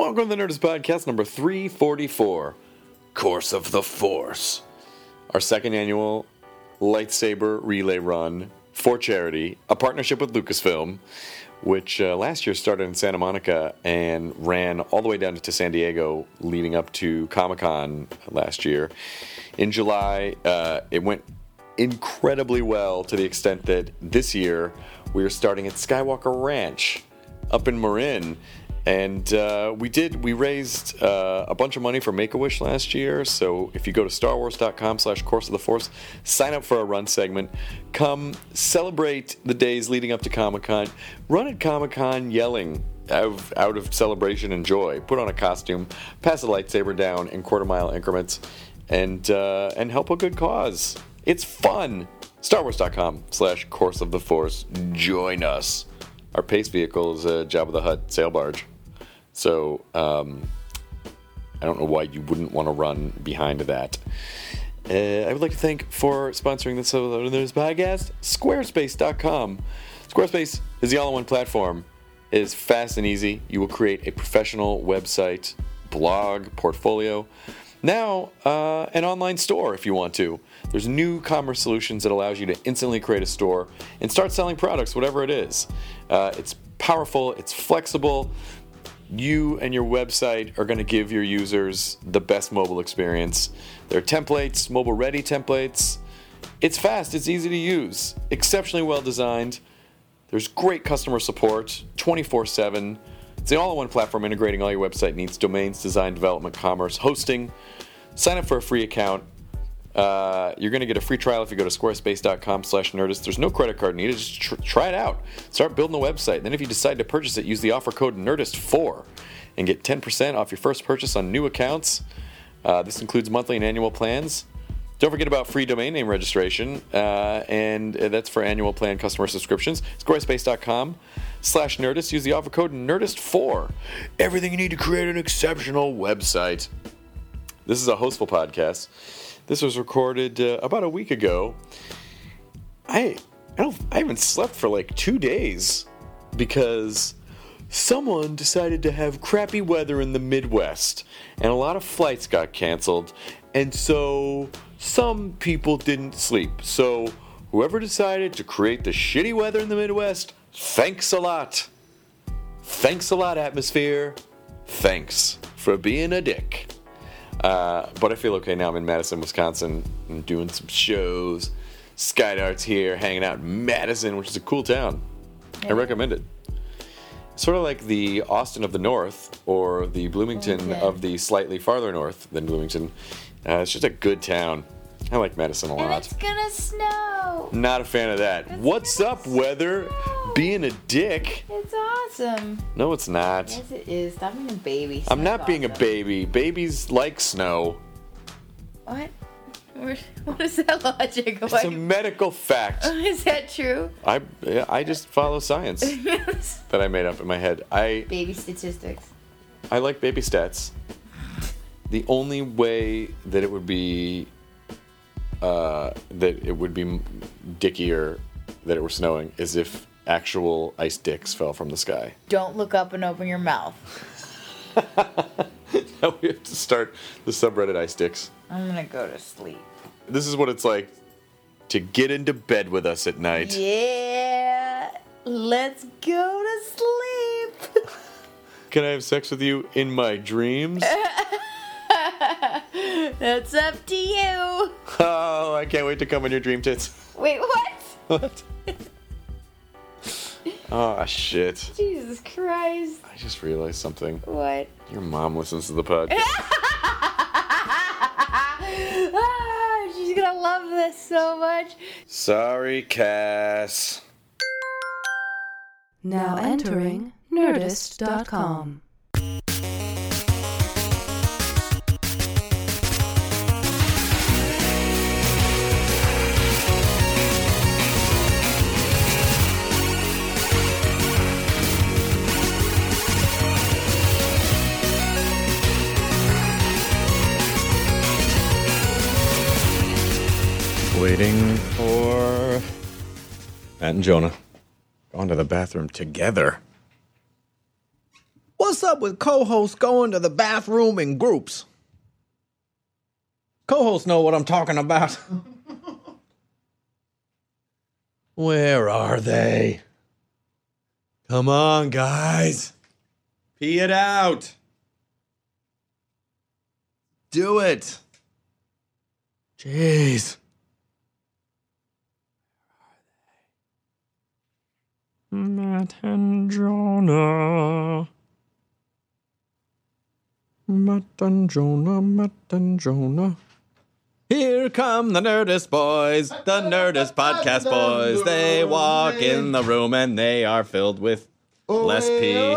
Welcome to the Nerdist Podcast number 344, Course of the Force. Our second annual lightsaber relay run for charity, a partnership with Lucasfilm, which last year started in Santa Monica and ran all the way down to San Diego leading up to Comic-Con last year. In July, it went incredibly well to the extent that this year we are starting at Skywalker Ranch up in Marin. And we raised a bunch of money for Make-A-Wish last year. So if you go to starwars.com/Course of the Force, sign up for a run segment. Come celebrate the days leading up to Comic-Con. Run at Comic-Con yelling out of celebration and joy. Put on a costume, pass a lightsaber down in quarter-mile increments, and help a good cause. It's fun. starwars.com/Course of the Force. Join us. Our pace vehicle is a Jabba the Hutt sail barge. So, I don't know why you wouldn't want to run behind that. I would like to thank, for sponsoring this episode of this podcast, Squarespace.com. Squarespace is the all-in-one platform. It is fast and easy. You will create a professional website, blog, portfolio. Now, an online store if you want to. There's new commerce solutions that allows you to instantly create a store and start selling products, whatever it is. It's powerful, it's flexible. You and your website are going to give your users the best mobile experience. There are templates, mobile-ready templates. It's fast, it's easy to use, exceptionally well designed. There's great customer support, 24/7. It's the all-in-one platform integrating all your website needs: domains, design, development, commerce, hosting. Sign up for a free account. You're going to get a free trial if you go to squarespace.com/Nerdist. There's no credit card needed. Just try it out. Start building the website. Then if you decide to purchase it, use the offer code Nerdist4 and get 10% off your first purchase on new accounts. This includes monthly and annual plans. Don't forget about free domain name registration, and that's for annual plan customer subscriptions. Squarespace.com/Nerdist. Use the offer code Nerdist4. Everything you need to create an exceptional website. This is a hostful podcast. This was recorded about a week ago. I haven't slept for like 2 days because someone decided to have crappy weather in the Midwest and a lot of flights got canceled, and so some people didn't sleep. So whoever decided to create the shitty weather in the Midwest, thanks a lot. Thanks a lot, atmosphere. Thanks for being a dick. But I feel okay now. I'm in Madison, Wisconsin. I'm doing some shows. Skydart's here, hanging out in Madison, which is a cool town. I recommend it. Sort of like the Austin of the North, or the Bloomington of the slightly farther north than Bloomington. It's just a good town. I like Madison a lot. And it's gonna snow. Not a fan of that. What's up, weather? Being a dick. It's awesome. No, it's not. Yes, it is. Stop being a baby. I'm not being a baby. Babies like snow. What? What is that logic? It's a medical fact. Is that true? I just follow science that I made up in my head. Baby statistics. I like baby stats. The only way that it would be dickier that it were snowing is if actual ice dicks fell from the sky. Don't look up and open your mouth. Now we have to start the subreddit ice dicks. I'm gonna go to sleep. This is what it's like to get into bed with us at night. Yeah, let's go to sleep. Can I have sex with you in my dreams? That's up to you. Oh, I can't wait to come in your dream tits. Wait, what? What? Oh, shit. Jesus Christ. I just realized something. What? Your mom listens to the podcast. She's gonna love this so much. Sorry, Cass. Now entering Nerdist.com. Waiting for Matt and Jonah going to the bathroom together. What's up with co-hosts going to the bathroom in groups? Co-hosts know what I'm talking about. Where are they? Come on, guys. Pee it out. Do it. Jeez. Matt and Jonah. Matt and Jonah, Matt and Jonah. Here come the Nerdist boys, the Nerdist podcast boys. They walk in the room and they are filled with less pee.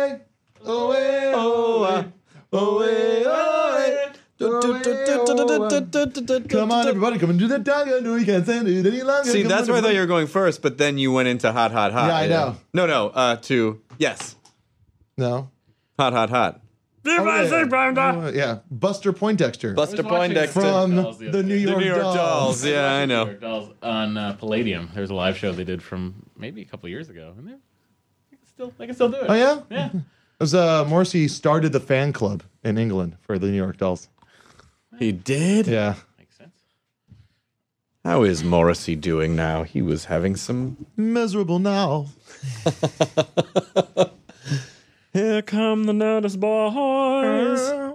Come on, everybody, come and do that dog. No, you can't stand it any longer. See, Come that's on, where I thought everybody. you were going first, but then you went into hot, hot, hot. Yeah, I know. No, to yes, No. hot, hot, hot. Yeah, Buster Poindexter. Buster Poindexter from Dolls the the other New day. York, Dolls. Dolls. Yeah, I know. Dolls on Palladium. There's a live show they did from maybe a couple years ago, and they can still do it. Oh, yeah? Yeah. It was, Morrissey started the fan club in England for the New York Dolls. He did. Yeah. Makes sense. How is Morrissey doing now? He was having some. Miserable now. Here come the Nerdist boys.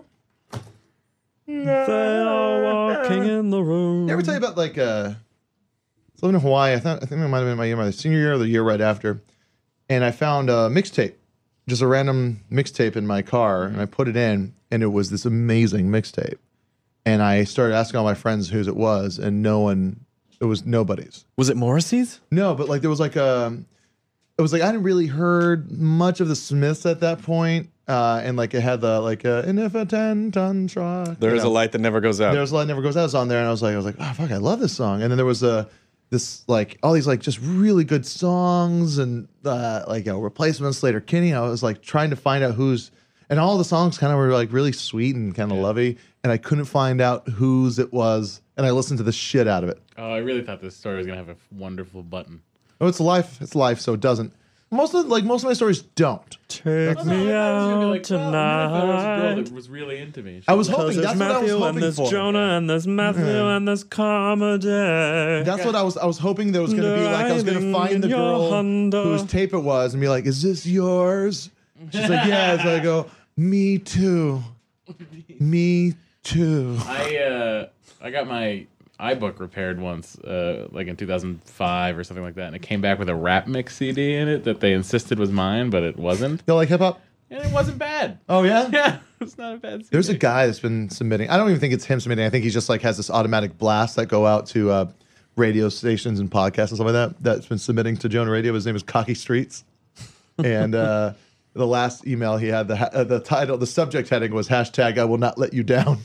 They are walking in the room. Did I ever tell you about, like, I was living in Hawaii. I think it might have been my senior year or the year right after. And I found a mixtape, just a random mixtape in my car, and I put it in, and it was this amazing mixtape. And I started asking all my friends whose it was, and it was nobody's. Was it Morrissey's? No, but like there was like it was like I hadn't really heard much of the Smiths at that point, and like it had the like and if a 10-ton truck. There is a light that never goes out. There's a light never goes out. It's on there, and I was like, oh fuck, I love this song. And then there was this like all these like just really good songs and like replacements, Slater Kinney. I was like trying to find out who's, and all the songs kind of were like really sweet and kind of lovey, and I couldn't find out whose it was, and I listened to the shit out of it. Oh, I really thought this story was gonna have a wonderful button. Oh, it's life, so it doesn't. Most of my stories don't. Take me out There was a girl tonight. that was really into me. I was Because hoping there's that's what I was Matthew and hoping there's for. Jonah and there's Matthew and there's comedy. That's what I was hoping there was going to be like. I was going to find the Driving your girl Honda. whose tape it was and be like, "Is this yours?" She's like, "Yeah." So I go, "Me too, me too." I got my iBook repaired once, like in 2005 or something like that, and it came back with a rap mix CD in it that they insisted was mine, but it wasn't, You like hip hop? and it wasn't bad. Oh yeah. Yeah, it's not a bad CD. There's a guy that's been submitting. I don't even think it's him submitting. I think he just like has this automatic blast that go out to radio stations and podcasts and stuff like that. That's been submitting to Jonah Radio. His name is Cocky Streets, and the last email he had the title, the subject heading was hashtag I will not let you down.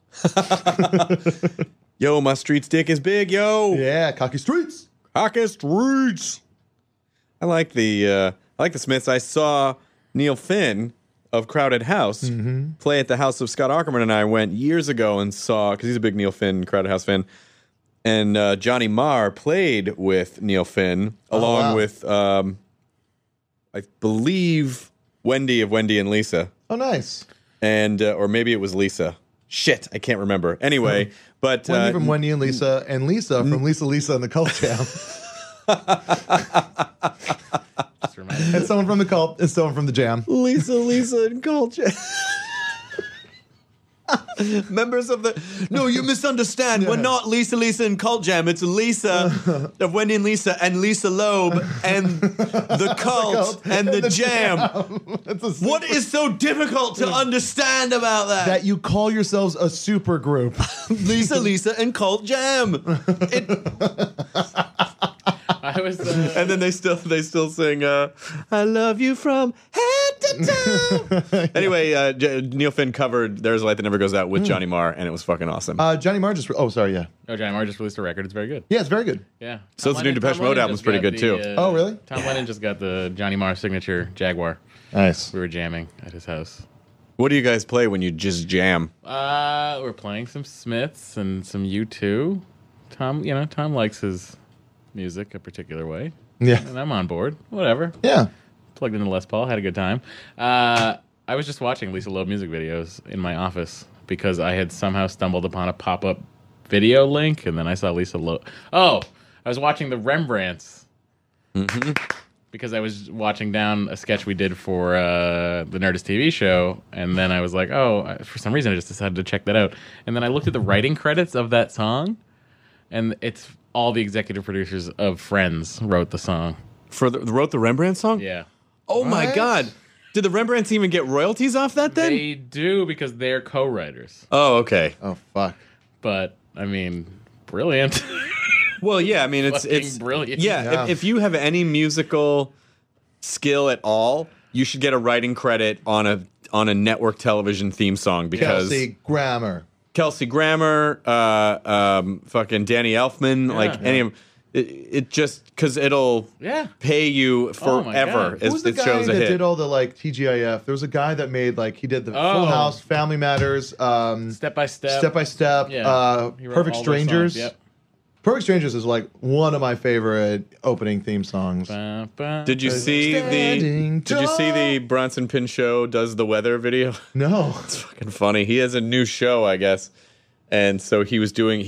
Yo, my street stick is big, yo. Yeah, Cocky Streets. Cocky Streets. I like the Smiths. I saw Neil Finn of Crowded House play at the house of Scott Aukerman, and I went years ago and saw, because he's a big Neil Finn Crowded House fan, and Johnny Marr played with Neil Finn along wow. with I believe Wendy of Wendy and Lisa, Oh, nice. and or maybe it was Lisa. Shit, I can't remember. Anyway, but Wendy from Wendy and Lisa from Lisa and the Cult Jam. Just reminded me. And someone from the Cult and someone from the Jam. Lisa and Culture. Members of the... No, you misunderstand. We're not Lisa and Cult Jam. It's Lisa of Wendy and Lisa Loeb and the Cult and the Jam. That's a What is so difficult to understand about that? that you call yourselves a super group? Lisa and Cult Jam. I was And then they still sing I love you from head to toe. Anyway, Neil Finn covered There's a Light That Never Goes Out with Johnny Marr, and it was fucking awesome. Johnny Marr just... Oh, sorry, yeah. Johnny Marr just released a record. It's very good. Yeah, it's very good. Yeah. So is the new Depeche Mode album's pretty good, too. Oh, really? Tom Lennon just got the Johnny Marr signature Jaguar. Nice. We were jamming at his house. What do you guys play when you just jam? We're playing some Smiths and some U2. Tom likes his music a particular way, Yeah. and I'm on board. Whatever. Yeah. Plugged into Les Paul, had a good time. I was just watching Lisa Loeb music videos in my office because I had somehow stumbled upon a pop-up video link, and then I saw Lisa Loeb. Oh, I was watching the Rembrandts because I was watching down a sketch we did for the Nerdist TV show, and then I was like, for some reason I just decided to check that out. And then I looked at the writing credits of that song, and it's all the executive producers of Friends wrote the song. Wrote the Rembrandt song? Yeah. Oh my God. Did the Rembrandts even get royalties off that then? They do because they're co-writers. Oh, okay. Oh fuck. But, I mean, brilliant. Well, yeah, I mean, it's Fucking brilliant. Yeah, if you have any musical skill at all, you should get a writing credit on a network television theme song because Kelsey Grammer, fucking Danny Elfman, any of it just because it'll pay you forever. Who's the guy that did all the like TGIF? There was a guy that made he did the Full House, Family Matters, Step by Step, Perfect Strangers. Yep. Perfect Strangers is like one of my favorite opening theme songs. Did you see the Bronson Pinchot Does the Weather video? No. It's fucking funny. He has a new show, I guess. And so he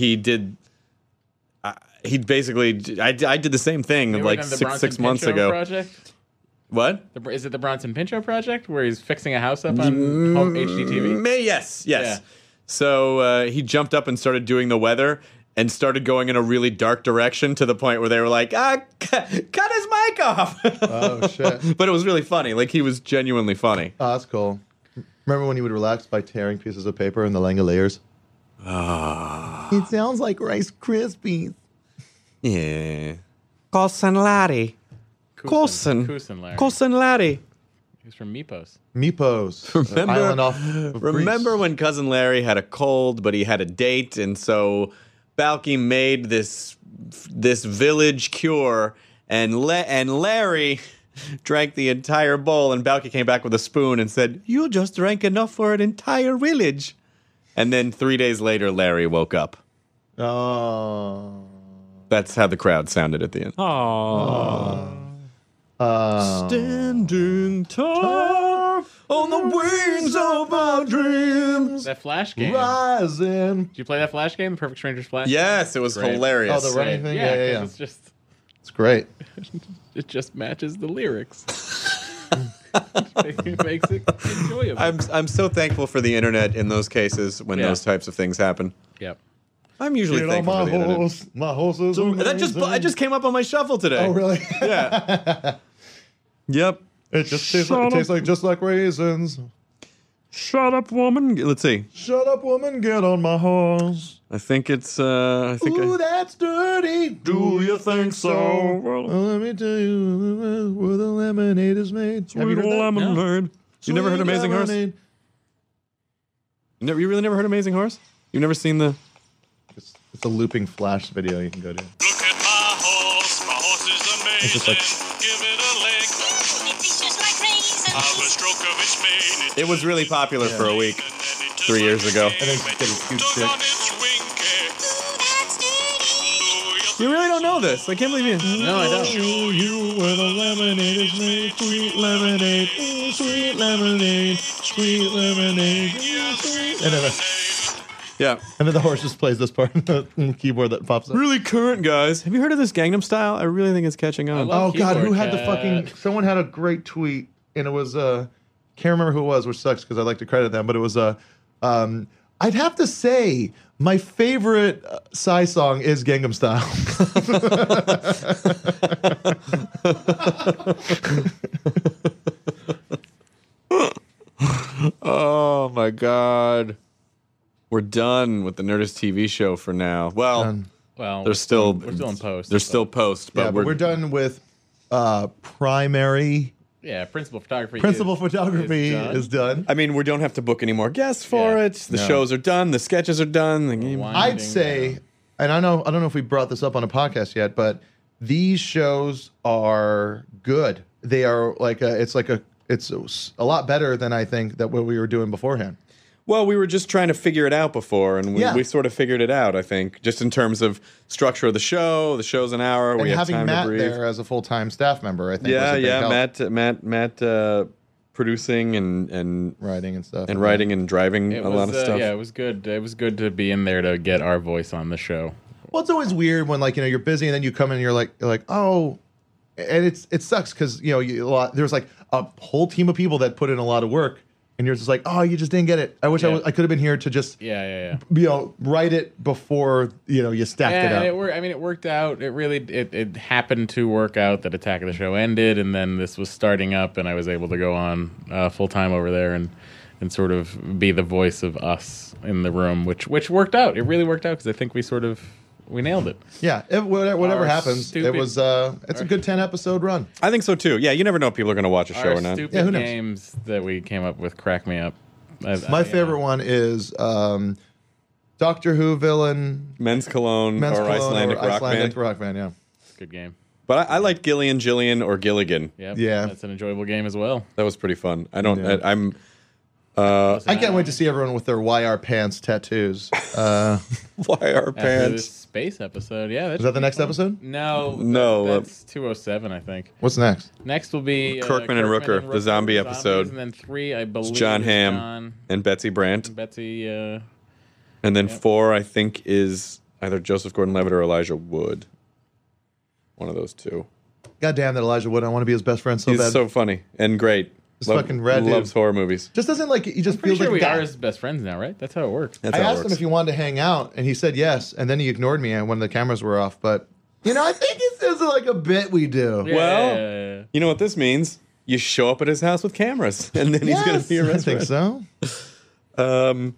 basically, I did the same thing like six months ago. Project? What? Is it the Bronson Pinchot project where he's fixing a house up on home HGTV? Yes. Yeah. So he jumped up and started doing the weather and started going in a really dark direction to the point where they were like, cut his mic off. Oh, shit. But it was really funny. Like, he was genuinely funny. Oh, that's cool. Remember when you would relax by tearing pieces of paper in the Langoliers? It sounds like Rice Krispies. Yeah. Cousin Larry. Cousin Larry. He's from Meepos. Remember when Cousin Larry had a cold, but he had a date, and so Balky made this village cure, and Larry drank the entire bowl, and Balky came back with a spoon and said, "You just drank enough for an entire village." And then 3 days later, Larry woke up. Oh. That's how the crowd sounded at the end. Standing tall on the wings of our dreams. That Flash game. Rising. Did you play that Flash game, the Perfect Strangers Flash? Yes, it was hilarious. Oh, the running thing? Yeah. It's great. It just matches the lyrics. It makes it enjoyable. I'm so thankful for the internet in those cases when those types of things happen. Yep. I'm usually thankful for the internet. My horse is I just came up on my shuffle today. Oh, really? Yeah. Yep. It just tastes like raisins. Shut up, woman. Let's see. Shut up, woman. Get on my horse. I think it's. Ooh, that's dirty. Do you think so? Well, let me tell you where the lemonade is made. Have you heard that? Lemonade. No. You never heard Amazing Horse? Lemonade. You really never heard Amazing Horse? You've never seen the. It's a looping Flash video you can go to. Look at my horse is amazing. It's just like. Give it a lick. It's just like raisins. Have a stroke of its mane. It was really popular for a week, 3 years ago. And then get a huge Took stick. on its winky. You really don't know this. I can't believe you. No, I don't. You where the lemonade is made. Sweet lemonade. Ooh, sweet lemonade. Sweet lemonade. Ooh, sweet. And then the horse just plays this part on the keyboard that pops up. Really current, guys. Have you heard of this Gangnam Style? I really think it's catching on. love Oh God, who Keyboard had the Cat. fucking? Someone had a great tweet, and it was can't remember who it was, which sucks because I like to credit them, but it was I'd have to say my favorite Psy song is Gangnam Style. Oh my God. We're done with the Nerdist TV show for now. Well, Well, we're still in post. They're still post, but Yeah, but we're done with primary. Yeah, principal photography. Photography is done. I mean, we don't have to book any more guests for Yeah. it. The shows are done. The sketches are done. The game. I'd say, and I don't know if we brought this up on a podcast yet, but these shows are good. They are it's a lot better than I think that what we were doing beforehand. Well, we were just trying to figure it out before, and Yeah. we sort of figured it out, I think, just in terms of structure of the show. The show's an hour. And we have having time Matt to breathe. there as a full-time staff member, I think. was Yeah, a big help. Matt producing and Writing and stuff. and writing and driving It a was, lot of stuff. Yeah, it was good. It was good to be in there to get our voice on the show. Well, it's always weird when, like, you know, you're busy and then you come in and you're like, oh, and it sucks because, you know, there's like a whole team of people that put in a lot of work, and you're just like, oh, you just didn't get it. I wish Yeah. I could have been here to just, Yeah. you know, write it before, you know, you stacked it Yeah, up. it worked out. It really it happened to work out that Attack of the Show ended, and then this was starting up, and I was able to go on full time over there and sort of be the voice of us in the room, which worked out. It really worked out because I think we nailed it. Yeah, whatever Our happens, stupid- it's a good 10-episode run. I think so too. Yeah, you never know if people are going to watch a show Our or not. stupid Yeah, who knows? games that we came up with crack me up. My favorite one is Doctor Who villain, Men's Cologne Men's or Cologne Icelandic or Rock Icelandic Band. Rock Band, yeah. Good game. But I like Gillian, Jillian, or Gilligan. Yep. Yeah. That's an enjoyable game as well. That was pretty fun. I don't. Yeah. I'm. I can't wait to see everyone with their YR pants tattoos. Why are After this pants? space episode. Yeah. Is that the next episode? No. No, That's 207, I think. What's next? Next will be Kirkman and Rooker, the zombie zombies, episode. And then 3, I believe, John is Hamm John and Betsy Brandt, and Betsy. and then 4 I think is either Joseph Gordon-Levitt or Elijah Wood. One of those two. God damn that Elijah Wood. I want to be his best friend so He's bad. so funny and great. This fucking rad dude. Loves horror movies. Just doesn't like, he just Pretty feels sure like we a guy. are his best friends now, right? That's how it works. That's I how it asked him works. if he wanted to hang out, and he said yes, and then he ignored me when the cameras were off. But, you know, I think it's just like a bit we do. Yeah, Well, yeah. You know what this means? You show up at his house with cameras, and then he's going to be your I best think friend. so.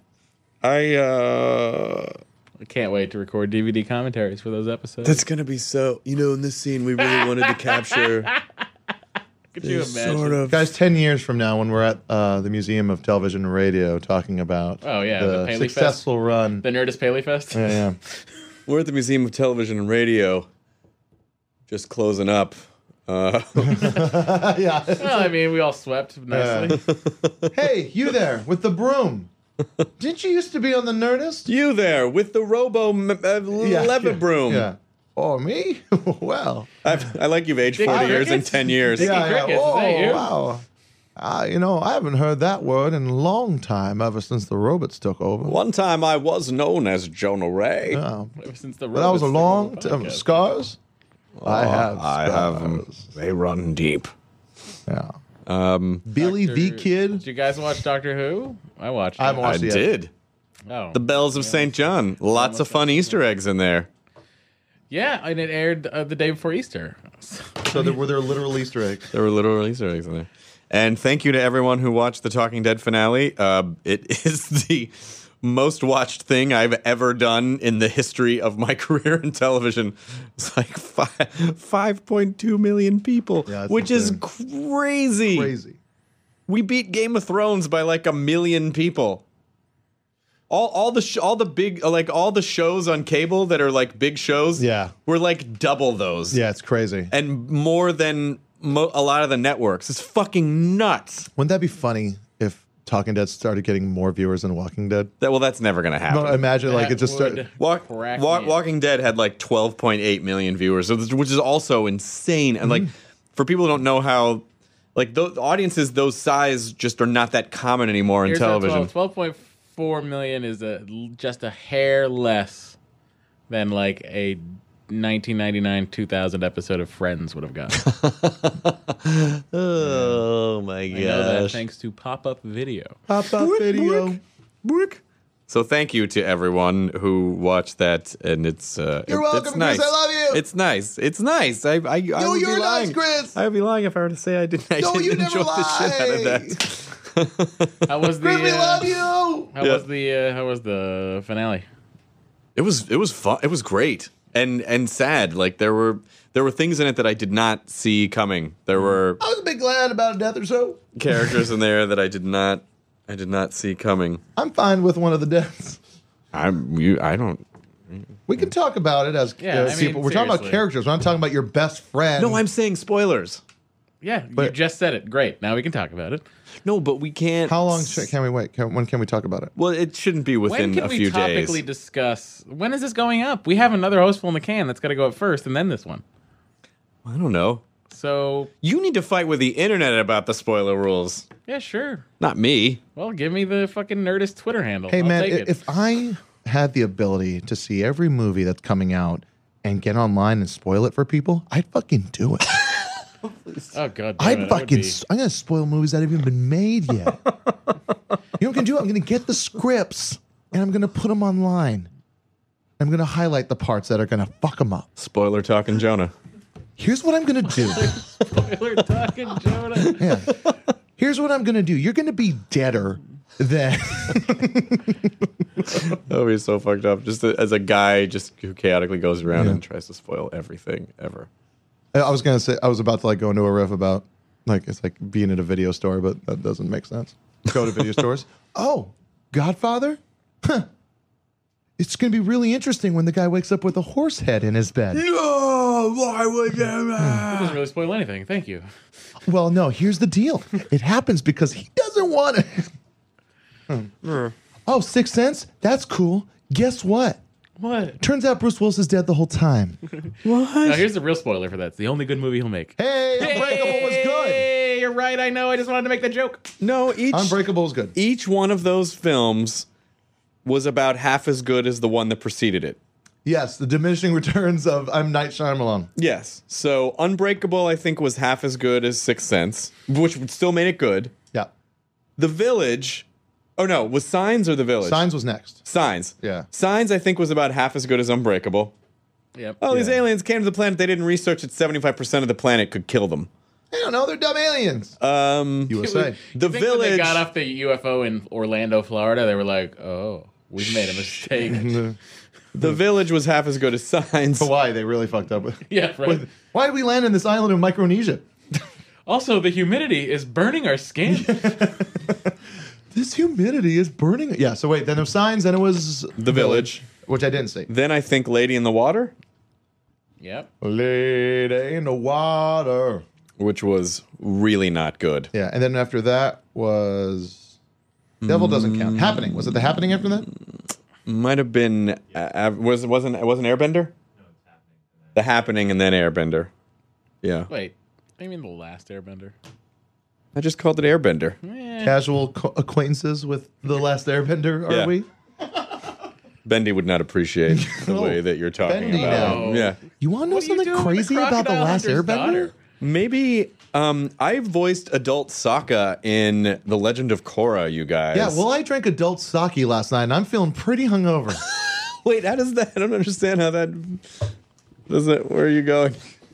I can't wait to record DVD commentaries for those episodes. That's going to be so. You know, in this scene, we really wanted to capture. Could you imagine? Sort of. Guys, 10 years from now, when we're at the Museum of Television and Radio talking about Oh, yeah, the the Paley Fest. successful run. The Nerdist Paley Fest? Yeah. We're at the Museum of Television and Radio, just closing up. Yeah. Well, I mean, we all swept nicely. Hey, you there with the broom. Didn't you used to be on the Nerdist? You there with the Levitt broom. Yeah. Oh, me? Well. I like you've aged Dickie 40 years in Crickets? 10 years. Dickie Crickets, is Oh, that you? wow. You know, I haven't heard that word in a long time, ever since the robots took over. One time I was known as Jonah Ray. Yeah. Ever since the But that was a robots long took over time. the podcast. Scars? I have them. scars. They run deep. Yeah. Um, Billy the Did Kid? you guys watch Doctor Who? I watched I haven't it. watched I it yet. did. Oh. The Bells of St. John. Lots of fun Easter eggs in there. Yeah, and it aired the day before Easter. So were there literal Easter eggs? There were literal Easter eggs in there. And thank you to everyone who watched the Talking Dead finale. It is the most watched thing I've ever done in the history of my career in television. It's like 5.2 million people, Yeah, that's which insane. is crazy. Crazy. We beat Game of Thrones by like 1 million people. All the big all the shows on cable that are like big shows, Yeah. were like double those, Yeah, it's crazy. and more than a lot of the networks. It's fucking nuts. Wouldn't that be funny if Talking Dead started getting more viewers than Walking Dead? That's never gonna happen. No, imagine like That it just started. would crack me up. Walking Dead had like 12.8 million viewers, which is also insane. And like for people who don't know how, like the audiences those size just are not that common anymore in Here's television. 12.4 million is just a hair less than like a 1999-2000 episode of Friends would have gotten. Oh my I know that gosh! thanks to pop-up video. Pop-up video. So thank you to everyone who watched that, and it's You're it's welcome, nice. Chris. I love you. It's nice. It's nice. I would you're be nice, lying. Chris. I would be lying if I were to say I didn't. I No, didn't you never enjoy the shit out of lie. that. How was the Chris, we love you. how was the finale? It was fun. It was great and sad. Like there were things in it that I did not see coming. There were I was a bit glad about a death or so. characters in there that I did not see coming. I'm fine with one of the deaths. I don't. We can talk about it as Yeah, I mean, people. We're talking about seriously. characters. We're not talking about your best friend. No, I'm saying spoilers. Yeah, you But- just said it. Great. Now we can talk about it. No, but we can't. How long can we wait? When can we talk about it? Well, it shouldn't be within When can a we few days. topically discuss? When is this going up? We have another hostful in the can that's got to go up first, and then this one. I don't know. So, You need to fight with the internet about the spoiler rules, yeah, sure. not me. Well, give me the fucking Nerdist Twitter handle. Hey, I'll man, take it. if I had the ability to see every movie that's coming out and get online and spoil it for people, I'd fucking do it. Oh, God damn I'm it. I would be- going to spoil movies that haven't even been made yet. You know what I'm going to do? I'm going to get the scripts and I'm going to put them online. I'm going to highlight the parts that are going to fuck them up. Spoiler talking Jonah. Here's what I'm going to do. Spoiler talking Jonah. Yeah. Here's what I'm going to do. You're going to be deader than. That would be so fucked up. Just as a guy just who chaotically goes around and tries to spoil everything ever. I was going to say, I was about to like go into a riff about like, it's like being at a video store, but that doesn't make sense. Go to video stores. Oh, Godfather? Huh. It's going to be really interesting when the guy wakes up with a horse head in his bed. No, why would you? It doesn't really spoil anything. Thank you. Well, no, here's the deal. It happens because he doesn't want it. Oh, Sixth Sense? That's cool. Guess what? What? Turns out Bruce Willis is dead the whole time. Now, here's the real spoiler for that. It's the only good movie he'll make. Hey, Unbreakable was good. Hey, you're right. I know. I just wanted to make the joke. No, Unbreakable was good. each one of those films was about half as good as the one that preceded it. Yes, the diminishing returns of I'm Night Shyamalan. Yes. So Unbreakable, I think, was half as good as Sixth Sense, which would still made it good. Yeah. The Village. Oh no, was Signs or The Village? Signs was next. Signs. Yeah. Signs, I think, was about half as good as Unbreakable. Yep. Oh, these Yeah. aliens came to the planet. They didn't research that 75% of the planet could kill them. I don't know, they're dumb aliens. USA. The When Village. they got off the UFO in Orlando, Florida, they were like, "Oh, we've made a mistake." The Village was half as good as Signs. Hawaii, they really fucked up. Yeah, right. Why did we land on this island of Micronesia? Also, the humidity is burning our skin. This humidity is burning. Yeah, so wait, then it was Signs, then it was The Village. which I didn't see. Then I think Lady in the Water, Yep. Lady in the water. which was really not good. Yeah, and then after that was Devil Doesn't Count. Happening. Was it The Happening after that? Might have been wasn't Airbender? The Happening and then Airbender. Yeah. Wait, I mean the last Airbender. I just called it Airbender. Casual acquaintances with The Last Airbender, are Yeah. we? Bendy would not appreciate the No. way that you're talking Bendy about now. him. Yeah. You want to know What are you something doing with crazy about The Crocodile Last Hunter's Airbender? daughter? Maybe I voiced adult Sokka in The Legend of Korra, you guys. Yeah, well, I drank adult sake last night, and I'm feeling pretty hungover. Wait, how does that? I don't understand how that. Does it? Where are you going?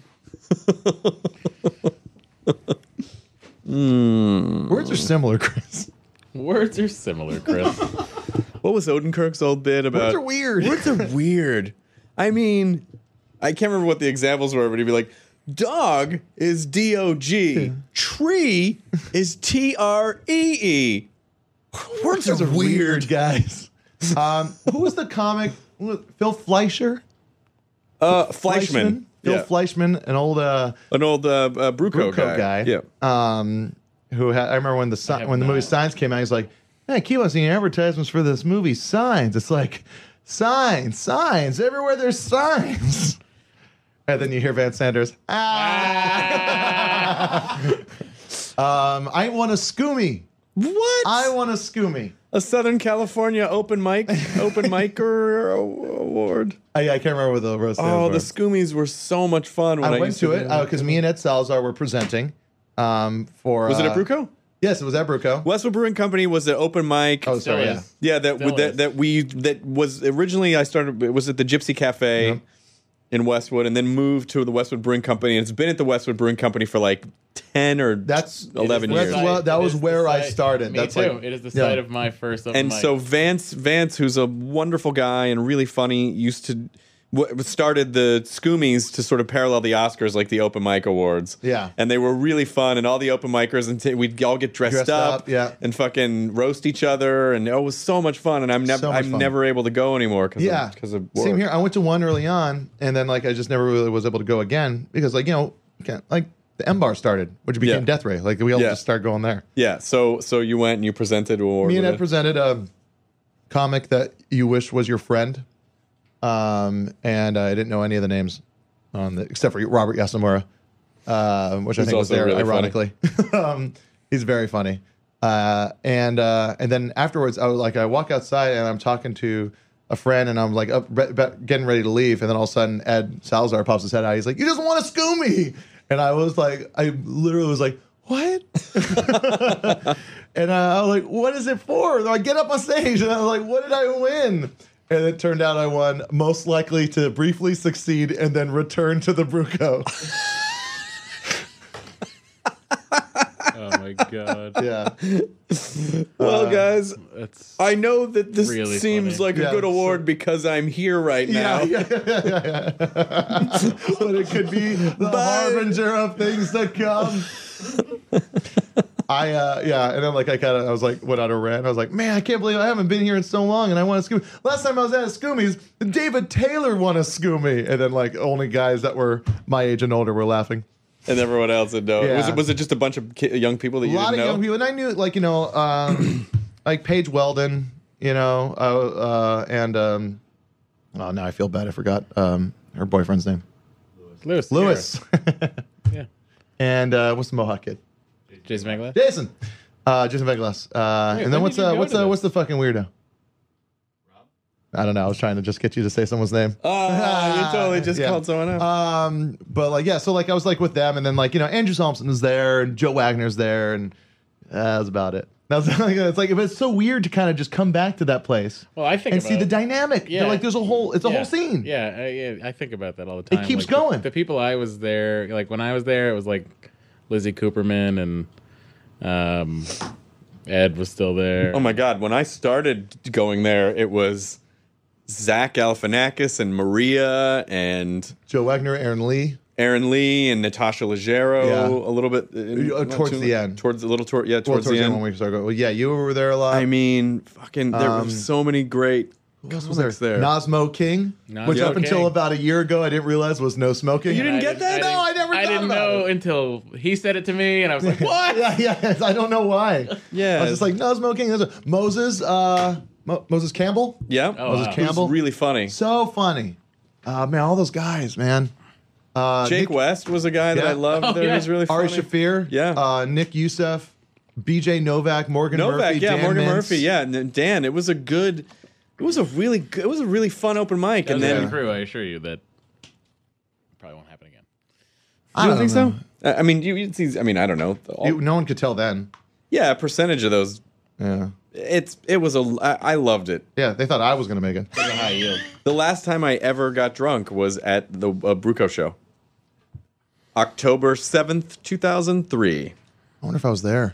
Words are similar, Chris. Words are similar, Chris. What was Odenkirk's old bit about? Words are weird. Words are weird. I mean, I can't remember what the examples were, but he'd be like, "Dog is D-O-G, tree is T-R-E-E." Words are weird. guys. Who was the comic? Phil Fleischer? Fleischman. Phil Yeah. Fleischman, an old An old Bruco guy. Yeah. who had, I remember when the movie Signs came out, he's like, "Hey, I keep on seeing advertisements for this movie Signs." It's like, signs, everywhere there's signs. And then you hear Van Sanders, I want a Scoomy. What? I want a Scoomy. A Southern California open micer award. I can't remember what the roast Oh, the stands for. Scoomies were so much fun. When I I went used to it because me and Ed Salazar were presenting. For Was it at Bruco? Yes, it was at Bruco. Westwood Brewing Company was an open mic. Oh, sorry, Still yeah. is. Yeah, Still is. that was originally I started. It was at the Gypsy Cafe in Westwood, and then moved to the Westwood Brewing Company, and it's been at the Westwood Brewing Company for like 10 or That's 11 It is the years. That's well, that It was is the where I site- started. Me That's too. like- It is the yeah. site of my first open And mic. so Vance, who's a wonderful guy and really funny, used to started the Scoomies to sort of parallel the Oscars, like the open mic awards. Yeah. and they were really fun, and all the open micers, and we'd all get dressed up, yeah. and fucking roast each other, and it was so much fun. And I'm So much fun. never able to go anymore because Yeah, because of work. same here. I went to one early on, and then like I just never really was able to go again because like you can't, like the M Bar started, which became Yeah. Death Ray. Like we all Yeah. just start going there. Yeah, so you went and you presented award. Me and with Ed it. presented a comic that you wish was your friend, and I didn't know any of the names on the except for Robert Yasamura. which I He's think was also there really funny. ironically. He's very funny. And then afterwards, I walk outside and I'm talking to a friend and I'm like getting ready to leave, and then all of a sudden Ed Salazar pops his head out. He's like, "You just want to scoo me?" And I literally was like, "What?" And I was like, "What is it for?" And I get up on stage and I was like, "What did I win?" And it turned out I won most likely to briefly succeed and then return to the Bruco. Oh my god. Yeah. Well, guys, That's I know that this really seems funny. like a Yeah, good award because I'm here right now. Yeah. But it could be the harbinger of things to come. And then I was like, went on a rant. I was like, man, I can't believe I haven't been here in so long, and I want to Scooby. Last time I was at a Scooby's, David Taylor won a Scooby, and then like only guys that were my age and older were laughing. And everyone else would know. Yeah. Was it just a bunch of young people that A you lot didn't of know? young people, and I knew like Paige Weldon, and oh, now I feel bad. I forgot her boyfriend's name, Lewis. Yeah. And what's the Mohawk kid? Jason Megla. Jason Veglas. And then when did you go to what's the fucking weirdo? I don't know. I was trying to just get you to say someone's name. Oh, you totally just Yeah. called someone out. But like, yeah. So like, I was like with them, and then like, Andrew Thompson is there, and Joe Wagner's there, and that was about it. That's it's like, but it's so weird to kind of just come back to that place. Well, I think and about see the it. dynamic. Yeah. It's a whole scene. Yeah, I think about that all the time. keeps Like, going. The people I was there, like when I was there, it was like Lizzie Cooperman and Ed was still there. Oh my God! When I started going there, it was Zach Galifianakis and Maria and Joe Wagner, Aaron Lee. Aaron Lee and Natasha Leggero. Yeah. A little bit not towards too- the end. Towards Well, towards towards the end. when we started going. Well, yeah, you were there a lot. I mean, fucking, there were so many great. Who else was there? comics there. Nazmo King, Nazmo which up King. until about a year ago I didn't realize was no smoking. You didn't get that? No, I never I thought didn't about know it. until he said it to me, and I was like, "What?" Yeah, I don't know why. Yeah. I was just like, no smoking. Moses, Moses Campbell. Yeah, Moses It Campbell. was really funny. So funny. Man, all those guys, man. Jake Nick, West was a guy that Yeah. I loved. Oh, there. yeah. He was really funny. Ari Shafir. Yeah. Nick Youssef. BJ Novak. Morgan Novak, Murphy. yeah, Dan Morgan Mintz. Murphy, yeah, and Dan. It was a really fun open mic, That and was then the crew. I assure you that probably won't happen again. I don't think know. so? I mean, you'd see. I mean, I don't know. No one could tell then. Yeah, a percentage of those. Yeah. I loved it. Yeah, they thought I was going to make it. It was a high yield. The last time I ever got drunk was at the Bruco show. October 7th, 2003. I wonder if I was there.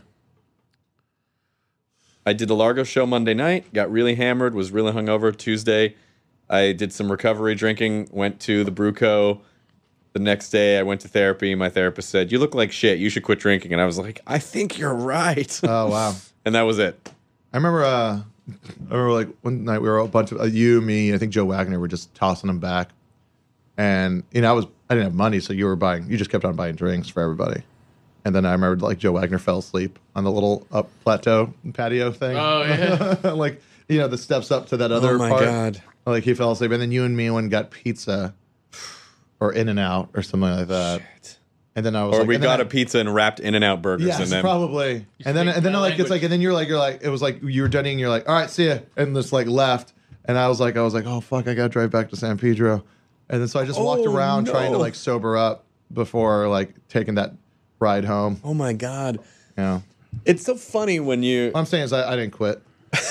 I did the Largo show Monday night, got really hammered, was really hungover. Tuesday, I did some recovery drinking, went to the Bruco. The next day, I went to therapy. My therapist said, "You look like shit. You should quit drinking." And I was like, "I think you're right." Oh, wow. And that was it. I remember like one night we were a bunch of you, me, I think Joe Wagner were just tossing them back, and I didn't have money, so you just kept on buying drinks for everybody, and then I remember like Joe Wagner fell asleep on the little up patio thing. Oh yeah. Like the steps up to that other Oh my part. God. Like he fell asleep, and then you and me went and got pizza, or In-N-Out or something like that. Shit. And then I was Or like, we and then got a pizza and wrapped In-N-Out burgers. Yes, and then probably. And then speak my like it's like, and then you're like it was like you were done eating, you're like, all right, see ya, and just like left. And I was like, oh fuck, I gotta drive back to San Pedro. And then so I just walked Oh, around trying to no. like sober up before like taking that ride home. Oh my God. Yeah. It's so funny when you. What I'm saying is I didn't quit.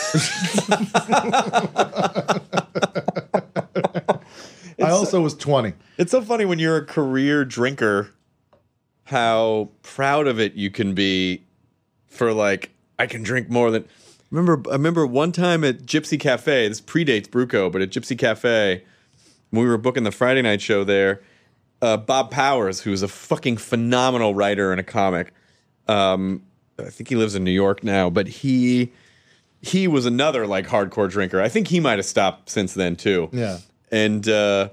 I also was 20. It's so funny when you're a career drinker, how proud of it you can be for like, I can drink more than. I remember one time at Gypsy Cafe, this predates Bruco, but at Gypsy Cafe, when we were booking the Friday night show there, Bob Powers, who's a fucking phenomenal writer and a comic, I think he lives in New York now, but he was another like hardcore drinker. I think he might have stopped since then too. Yeah. And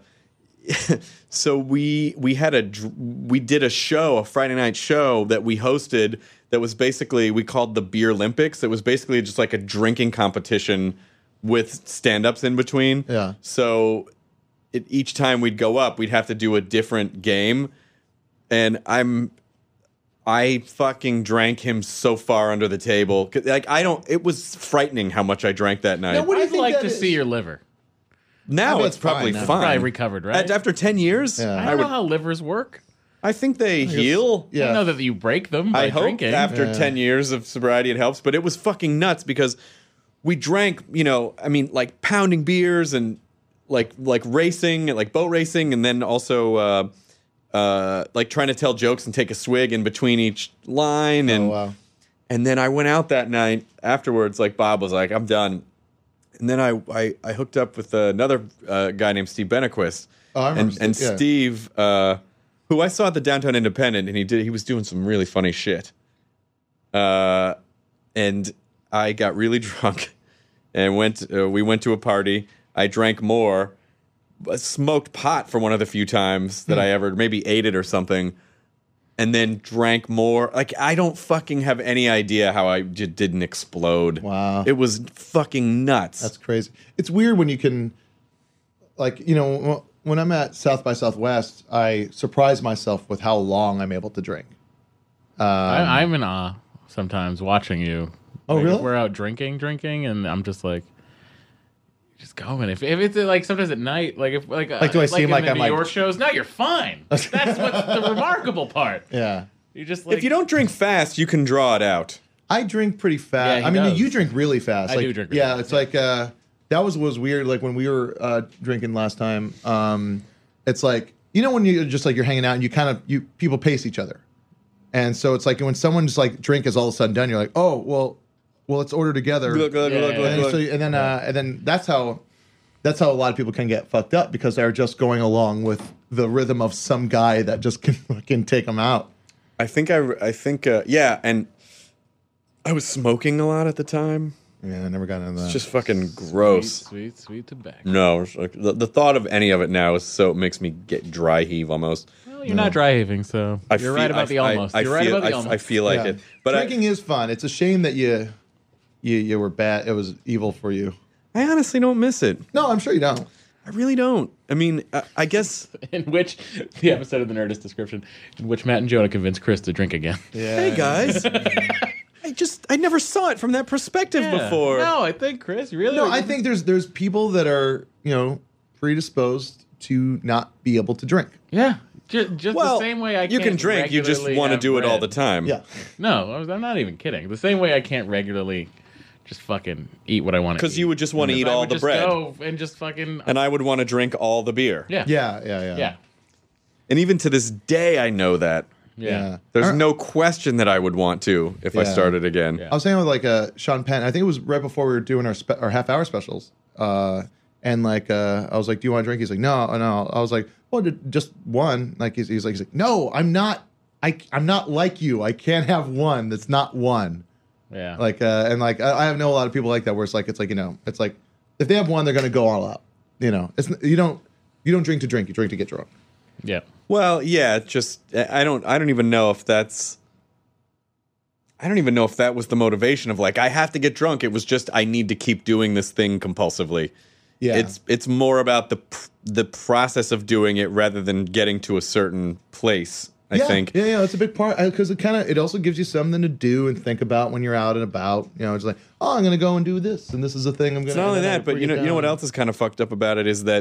so we did a show, a Friday night show that we hosted that was basically, we called the Beer Olympics. It was basically just like a drinking competition with stand-ups in between. Yeah. So each time we'd go up, we'd have to do a different game. and I fucking drank him so far under the table. 'Cause, like, it was frightening how much I drank that night. Now, what do you I'd think like that to is? see your liver. Now bet it's it's probably fine now. fine. Probably recovered, right? After 10 years, Yeah. I don't know how livers work. I think they heal. I Yeah. don't know that you break them by I hope drinking. after 10 years of sobriety it helps, but it was fucking nuts because we drank, like pounding beers and like racing, like boat racing, and then also like trying to tell jokes and take a swig in between each line. And Oh, wow. and then I went out that night afterwards, like Bob was like, I'm done. And then I hooked up with another guy named Steve Benequist. Oh, I remember and Steve, yeah. Steve, who I saw at the Downtown Independent, and he was doing some really funny shit. And I got really drunk and we went to a party. I drank more, smoked pot for one of the few times that I ever maybe ate it or something, and then drank more. Like, I don't fucking have any idea how I didn't explode. Wow. It was fucking nuts. That's crazy. It's weird when you can, like, you know, when I'm at South by Southwest, I surprise myself with how long I'm able to drink. I'm in awe sometimes watching you. Oh, Like, really? If we're out drinking, and I'm just like, just going. If it's like sometimes at night, like if do I seem in like the I'm New like- York shows? No, you're fine. That's what's the remarkable part. Yeah. You just like if you don't drink fast, you can draw it out. I drink pretty fast. Yeah, he I mean, does. you drink really fast. I Like, do drink really Yeah, fast, it's like that was weird. Like when we were drinking last time, it's like, you know, when you're just like you're hanging out and you people pace each other, and so it's like when someone's like drink is all of a sudden done, you're like, oh well, let's order together. Look, yeah. And then that's how a lot of people can get fucked up because they're just going along with the rhythm of some guy that just can take them out. I think, yeah, and I was smoking a lot at the time. Yeah, I never got into that. It's just fucking gross. sweet tobacco. No, it's like, the thought of any of it now it makes me get dry heave almost. Well, you're not dry heaving, so you're right about the almost. You're right about the almost. I feel like Yeah. it, but drinking is fun. It's a shame that you were bad. It was evil for you. I honestly don't miss it. No, I'm sure you don't. I really don't. I mean, I guess. In which the episode of the Nerdist description, in which Matt and Jonah convinced Chris to drink again. Yeah. Hey guys, I never saw it from that perspective before. No, I think Chris really. No, I think there's people that are predisposed to not be able to drink. Yeah, just Well, the same way I. you can't can drink. You just regularly want to have do it all bread. the time. Yeah. No, I'm not even kidding. The same way I can't regularly just fucking eat what I want to. Because you would just want to eat all the bread, go and just fucking. and I would want to drink all the beer. Yeah. Yeah. And even to this day, I know that. Yeah. There's no question that I would want to if I Yeah. started again. Yeah. I was saying with like Sean Penn. I think it was right before we were doing our half-hour specials. And like I was like, "Do you want to drink?" He's like, "No." I was like, "Well, just one." Like he's like, "No, I'm not. I'm not like you. I can't have one that's not one." Yeah. Like and like I know a lot of people like that where it's like it's like if they have one, they're gonna go all out. It's you don't drink to drink. You drink to get drunk. Yeah. Well, yeah, just I don't even know if that's. I don't even know if that was the motivation of like I have to get drunk. It was just I need to keep doing this thing compulsively. Yeah. It's more about the process of doing it rather than getting to a certain place. I think. Yeah, it's a big part because it also gives you something to do and think about when you're out and about. It's like, oh, I'm going to go and do this, and this is the thing I'm going to. It's not only that, but you know what else is kind of fucked up about it is that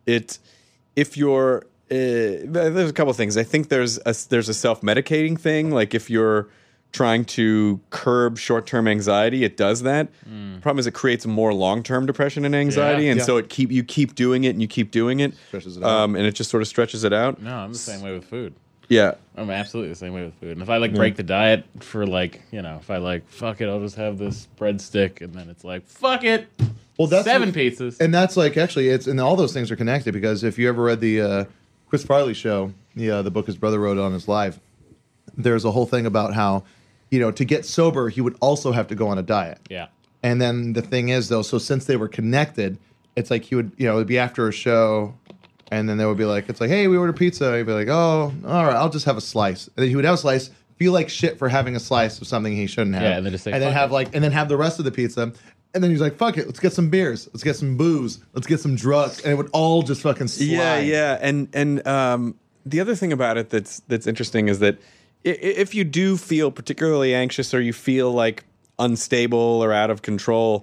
if you're there's a couple of things. I think there's a self-medicating thing. Like if you're trying to curb short-term anxiety, it does that. The problem is it creates more long-term depression and anxiety, Yeah. and Yeah. so you keep doing it and you keep doing it, Stretches it out. and it just sort of stretches it out. No, I'm the same way with food. Yeah. I'm absolutely the same way with food. And if I break the diet for if I fuck it, I'll just have this breadstick, and then it's like, fuck it. Well, that's 7 pizzas. And that's like actually and all those things are connected because if you ever read the Chris Farley show, the book his brother wrote on his live, there's a whole thing about how to get sober he would also have to go on a diet. Yeah. And then the thing is though, so since they were connected, it's like he would it would be after a show, and then they would be like, it's like, hey, we ordered pizza. He'd be like, oh, all right, I'll just have a slice. And then he would have a slice, feel like shit for having a slice of something he shouldn't have. Yeah, and then just say, and then "Fuck have it." and then have the rest of the pizza. And then he's like, fuck it, let's get some beers, let's get some booze, let's get some drugs, and it would all just fucking slide. Yeah, and the other thing about it that's interesting is that if you do feel particularly anxious or you feel like unstable or out of control,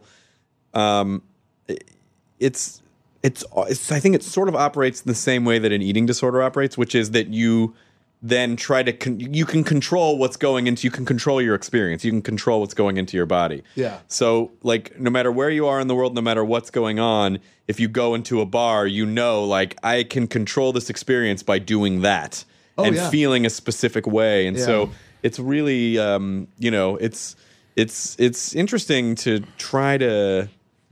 it's I think it sort of operates the same way that an eating disorder operates, which is that you then try to you can control what's going into, you can control your experience, you can control what's going into your body. Yeah. So like no matter where you are in the world, no matter what's going on, if you go into a bar, you know, like I can control this experience by doing that and feeling a specific way. And so it's really you know, it's interesting to try to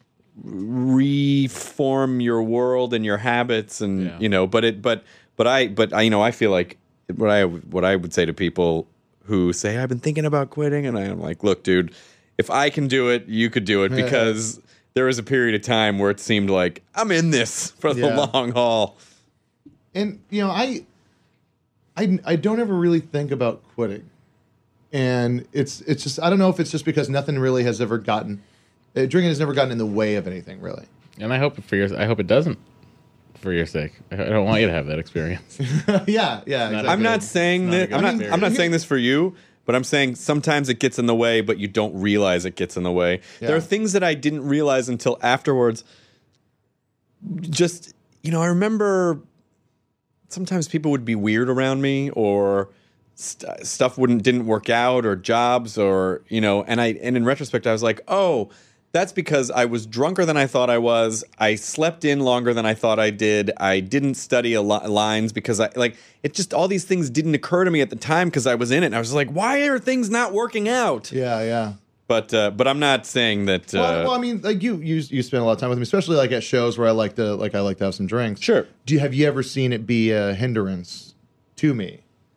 reform your world and your habits, and you know, but I you know, I feel like what I would say to people who say I've been thinking about quitting, and I'm like, look, dude, if I can do it, you could do it, because there was a period of time where it seemed like I'm in this for the long haul. And you know, I don't ever really think about quitting, and it's just, I don't know if it's just because nothing really has ever gotten. Drinking has never gotten in the way of anything, really. And I hope it doesn't, for your sake. I don't want you to have that experience. yeah. Exactly. I'm not saying that. I'm not saying this for you, but I'm saying sometimes it gets in the way, but you don't realize it gets in the way. Yeah. There are things that I didn't realize until afterwards. Just, you know, I remember sometimes people would be weird around me, or stuff didn't work out, or jobs, or, you know, and in retrospect I was like, oh, that's because I was drunker than I thought I was. I slept in longer than I thought I did. I didn't study lines because it just, all these things didn't occur to me at the time because I was in it. And I was like, why are things not working out? Yeah. But I'm not saying that. Well, I mean, like you spend a lot of time with me, especially like at shows where I like to have some drinks. Sure. Have you ever seen it be a hindrance to me?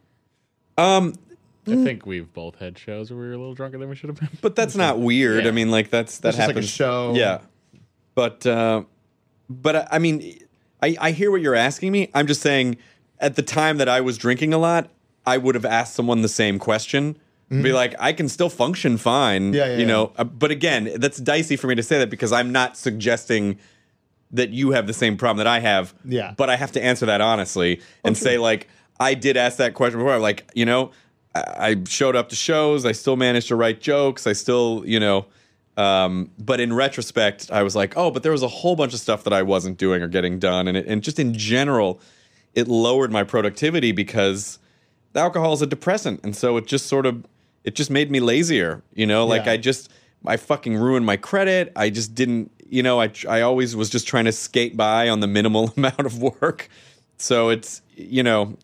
I think we've both had shows where we were a little drunker than we should have been. But that's not weird. Yeah. I mean, like that happens. Like a show. Yeah. But I mean, I hear what you're asking me. I'm just saying, at the time that I was drinking a lot, I would have asked someone the same question. Mm-hmm. Be like, I can still function fine. You know. But again, that's dicey for me to say that, because I'm not suggesting that you have the same problem that I have. Yeah. But I have to answer that honestly and say, like, I did ask that question before. Like, you know, I showed up to shows. I still managed to write jokes. I still, you know, but in retrospect, I was like, oh, but there was a whole bunch of stuff that I wasn't doing or getting done. And just in general, it lowered my productivity because the alcohol is a depressant. And so it just made me lazier, you know, like I fucking ruined my credit. I just didn't, you know, I always was just trying to skate by on the minimal amount of work. So it's, you know,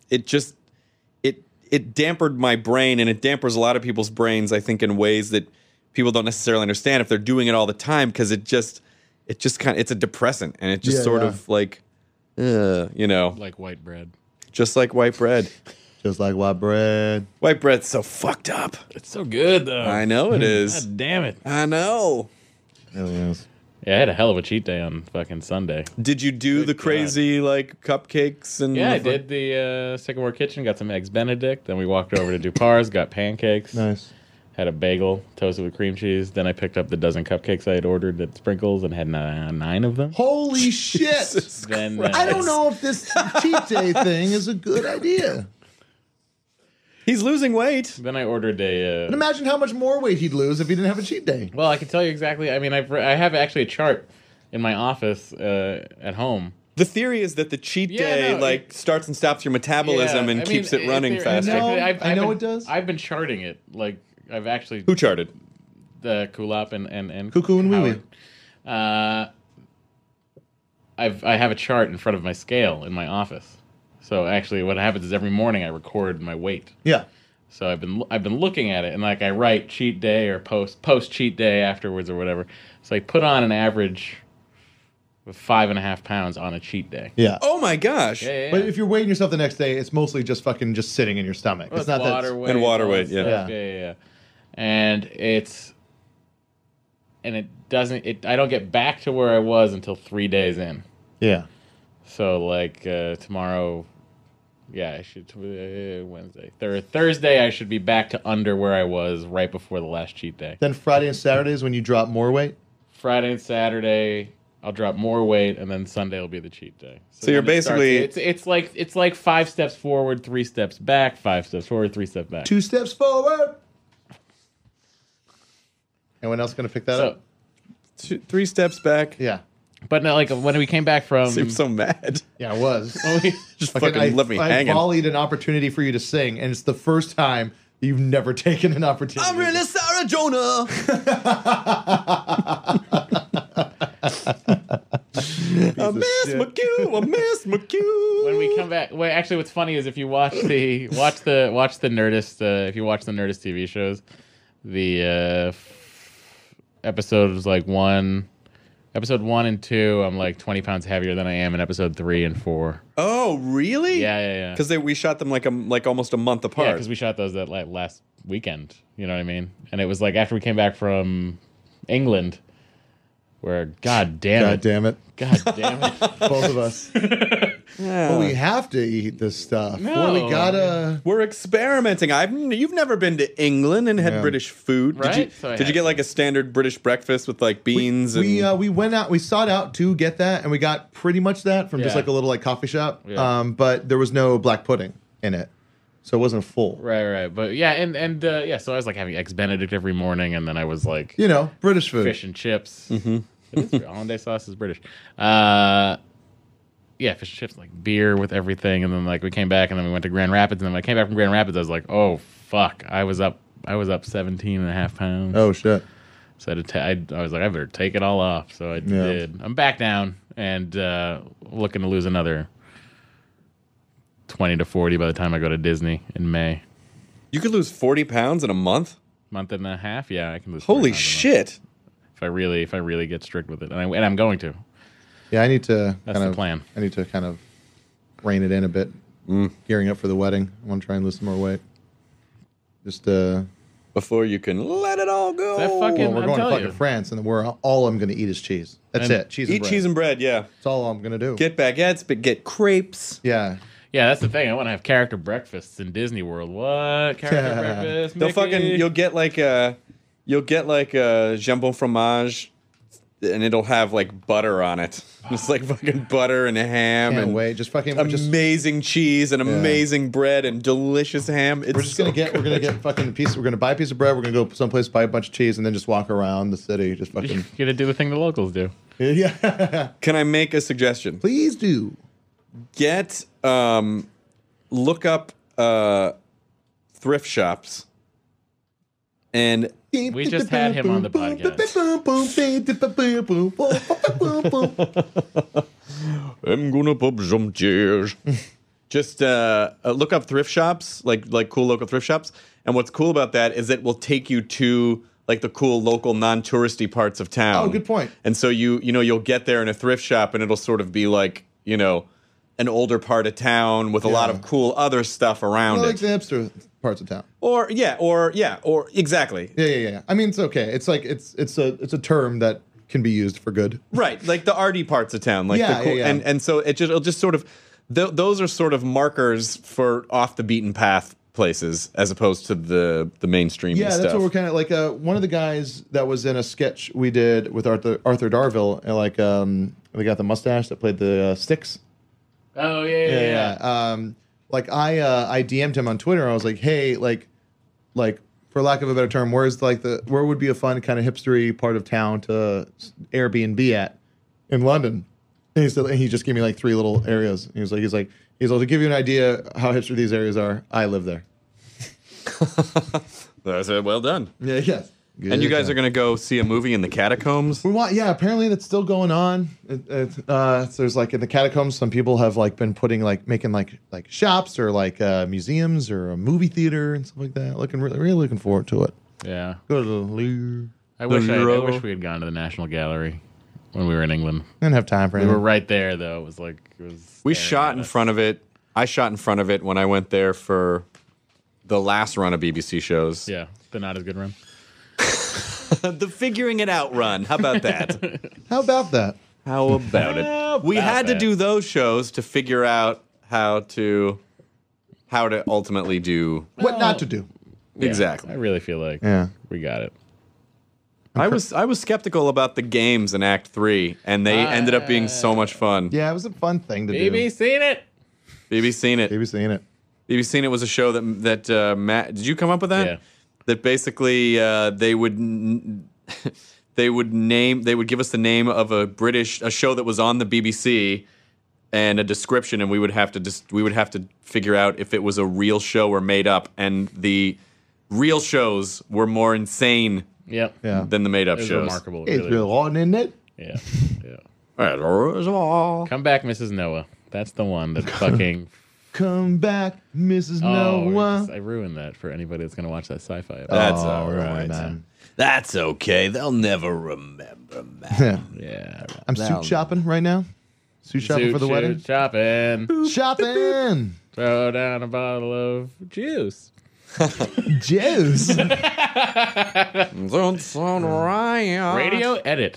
it dampened my brain, and it dampers a lot of people's brains, I think, in ways that people don't necessarily understand if they're doing it all the time, because it's a depressant, and it just sort of like, you know. Like white bread. Just like white bread. Just like white bread. White bread's so fucked up. It's so good, though. I know it is. God damn it. I know. It really is. Yeah, I had a hell of a cheat day on fucking Sunday. Did you do the crazy, like, cupcakes? And I did the Sycamore Kitchen, got some Eggs Benedict. Then we walked over to Dupar's, got pancakes. Nice. Had a bagel, toasted with cream cheese. Then I picked up the dozen cupcakes I had ordered at Sprinkles and had 9 of them. Holy shit! Then, I don't know if this cheat day thing is a good idea. He's losing weight. Then I ordered a... And imagine how much more weight he'd lose if he didn't have a cheat day. Well, I can tell you exactly. I mean, I have actually a chart in my office at home. The theory is that the cheat day starts and stops your metabolism and keeps it running faster. I know it does. I've been charting it. Like, I've actually... Who charted? The Kulop and Cuckoo and Wee Wee. I have a chart in front of my scale in my office. So actually, what happens is every morning I record my weight. Yeah. So I've been looking at it, and like I write cheat day or post cheat day afterwards or whatever. So I put on an average of 5.5 pounds on a cheat day. Yeah. Oh my gosh. Yeah. But if you're weighing yourself the next day, it's mostly just sitting in your stomach. Well, it's not water weight. And water weight, Yeah. And it doesn't. I don't get back to where I was until 3 days in. Yeah. So like tomorrow. Yeah, I should Wednesday. Thursday, I should be back to under where I was right before the last cheat day. Then Friday and Saturday is when you drop more weight? Friday and Saturday, I'll drop more weight, and then Sunday will be the cheat day. So you're then it starts- basically- it's like 5 steps forward, 3 steps back, 5 steps forward, 3 steps back. 2 steps forward. Anyone else going to pick that So, up? 3 steps back. Yeah. but no, like when we came back from, Seems so mad. Yeah, it was. Just fucking left me I hanging. volleyed an opportunity for you to sing, and it's the first time you've never taken an opportunity. I'm really Sarah Jonah. I miss McHugh. I miss McHugh. when we come back, well, actually, what's funny is if you watch the Nerdist, if you watch the Nerdist TV shows, the episode was like episode 1 and 2. I'm like 20 pounds heavier than I am in episode 3 and 4. Oh, really? Yeah. Because we shot them like almost a month apart. Yeah, because we shot those that last weekend. You know what I mean? And it was like after we came back from England, where God damn it, God damn it. Both of us. But we have to eat this stuff. No. Well, we gotta. We're experimenting. You've never been to England and had Yeah. British food, Right? So I Did you had get like a standard British breakfast with like beans We went out. We sought out to get that, and we got pretty much that from just Yeah. like a little like coffee shop. Yeah. But there was no black pudding in it, so it wasn't full. Right. But yeah, and so I was like having Eggs Benedict every morning, and then I was like You know, British food. fish and chips. Mm-hmm. Hollandaise sauce is British. Yeah, fish and chips, like beer with everything, and then like we came back, and then we went to Grand Rapids, and then when I came back from Grand Rapids, I was like, oh fuck, I was up 17 and a half pounds. Oh shit. So I, had to I was like, I better take it all off. So I did. I'm back down and looking to lose another 20 to 40 by the time I go to Disney in May. You could lose 40 pounds in a month? Month and a half, yeah, I can lose. 40 Holy pounds a month. shit. If I really get strict with it, and I'm going to. Yeah, I need to. That's the plan. I need to kind of rein it in a bit. Gearing up for the wedding. I want to try and lose some more weight. Just Before you can let it all go. That fucking- well, we're I'm going to telling fucking you. France, and then all I'm going to eat is cheese. That's And it. Cheese and Eat bread. cheese and bread, yeah. That's all I'm going to do. Get baguettes, but get crepes. Yeah. Yeah, that's the thing. I want to have character breakfasts in Disney World. What character breakfast? They'll Mickey? you'll get like a jambon fromage, and it'll have like butter on it. Just like fucking butter and ham Can't and wait. Just fucking. amazing cheese and amazing bread and delicious ham. It's We're just gonna get. We're gonna get fucking a piece. We're gonna buy a piece of bread. We're gonna go someplace, buy a bunch of cheese, and then just walk around the city. Just fucking. You're gonna do the thing the locals do. Yeah. Can I make a suggestion? Please do. Get look up thrift shops and We just had him on the I'm gonna pop some chairs. Just look up thrift shops, like cool local thrift shops. And what's cool about that is it will take you to like the cool local non-touristy parts of town. Oh, good point. And so you'll get there in a thrift shop and it'll sort of be like, an older part of town with a lot of cool other stuff around I like it. the hipster parts of town. Or exactly. Yeah. I mean, it's okay. It's like it's a term that can be used for good. Right, like the arty parts of town, like Yeah, the cool, yeah. and so it'll just sort of those are sort of markers for off the beaten path places as opposed to the mainstream Yeah, stuff. that's what we're kind of like. One of the guys that was in a sketch we did with Arthur Darville, they got the mustache that played the Sticks. Oh yeah. I DM'd him on Twitter. And I was like, hey, like for lack of a better term, where would be a fun kind of hipstery part of town to Airbnb at in London? And he just gave me like 3 little areas. He's like to give you an idea how hipster these areas are. I live there. I said, well done. Yeah. Yes. And you guys are going to go see a movie in the catacombs? Apparently that's still going on. There's like in the catacombs, some people have like been making like shops or like museums or a movie theater and stuff like that. Really looking forward to it. Yeah. Go to the Louvre. I wish we had gone to the National Gallery when we were in England. Didn't have time for We anything. were right there though. We shot in front of it. I shot in front of it when I went there for the last run of BBC shows. Yeah, the not as good run. The figuring it out run. How about that? How about that? How about it? We had to do those shows to figure out how to ultimately do What not to do. Yeah, exactly. I really feel like Yeah. we got it. I was skeptical about the games in Act 3, and they ended up being so much fun. Yeah, it was a fun thing to Baby, do. seen it. BB Seen It. Maybe seen it. BB Seen It was a show that Matt. Did you come up with that? Yeah. That basically they would give us the name of a show that was on the BBC and a description, and we would have to figure out if it was a real show or made up, and the real shows were more insane Yep. Yeah. than the made up It was shows. remarkable. It's really. real on, isn't it? Yeah. Yeah. Come Come back, Mrs. Noah. That's the one that's fucking. Come back, Mrs. Oh, Noah. I ruined that for anybody that's going to watch that sci-fi episode. That's Oh, all really, right, man. That's okay. They'll never remember, man. Yeah. I'm suit shopping right now. Suit shopping for the wedding. Shopping. Shopping. Throw down a bottle of juice. Juice. Don't sound right. Radio edit.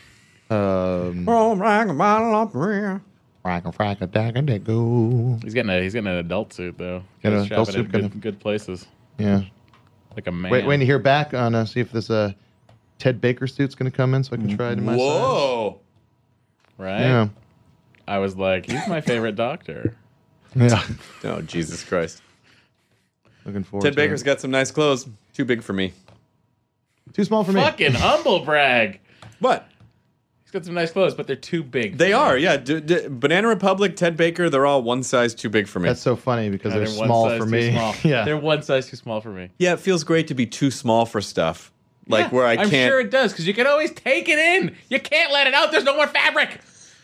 Go. He's getting an adult suit though. Got an He's adult shopping suit, at gonna- good places. Yeah. Like a man. Waiting to hear back on see if this Ted Baker suit's going to come in so I can try it in my size. Whoa. Right? Yeah. I was like, he's my favorite doctor. Yeah. Oh, Jesus Christ. Looking forward Ted to Baker's it. got some nice clothes. Too big for me. Too small for me. Fucking humble brag. What? He's got some nice clothes, but they're too big. They for me. are, yeah. Banana Republic, Ted Baker, they're all one size too big for me. That's so funny because Yeah, they're one small size for too me. small. Yeah. They're one size too small for me. Yeah, it feels great to be too small for stuff. Like Yeah, where I I'm can't. sure it does, because you can always take it in. You can't let it out. There's no more fabric.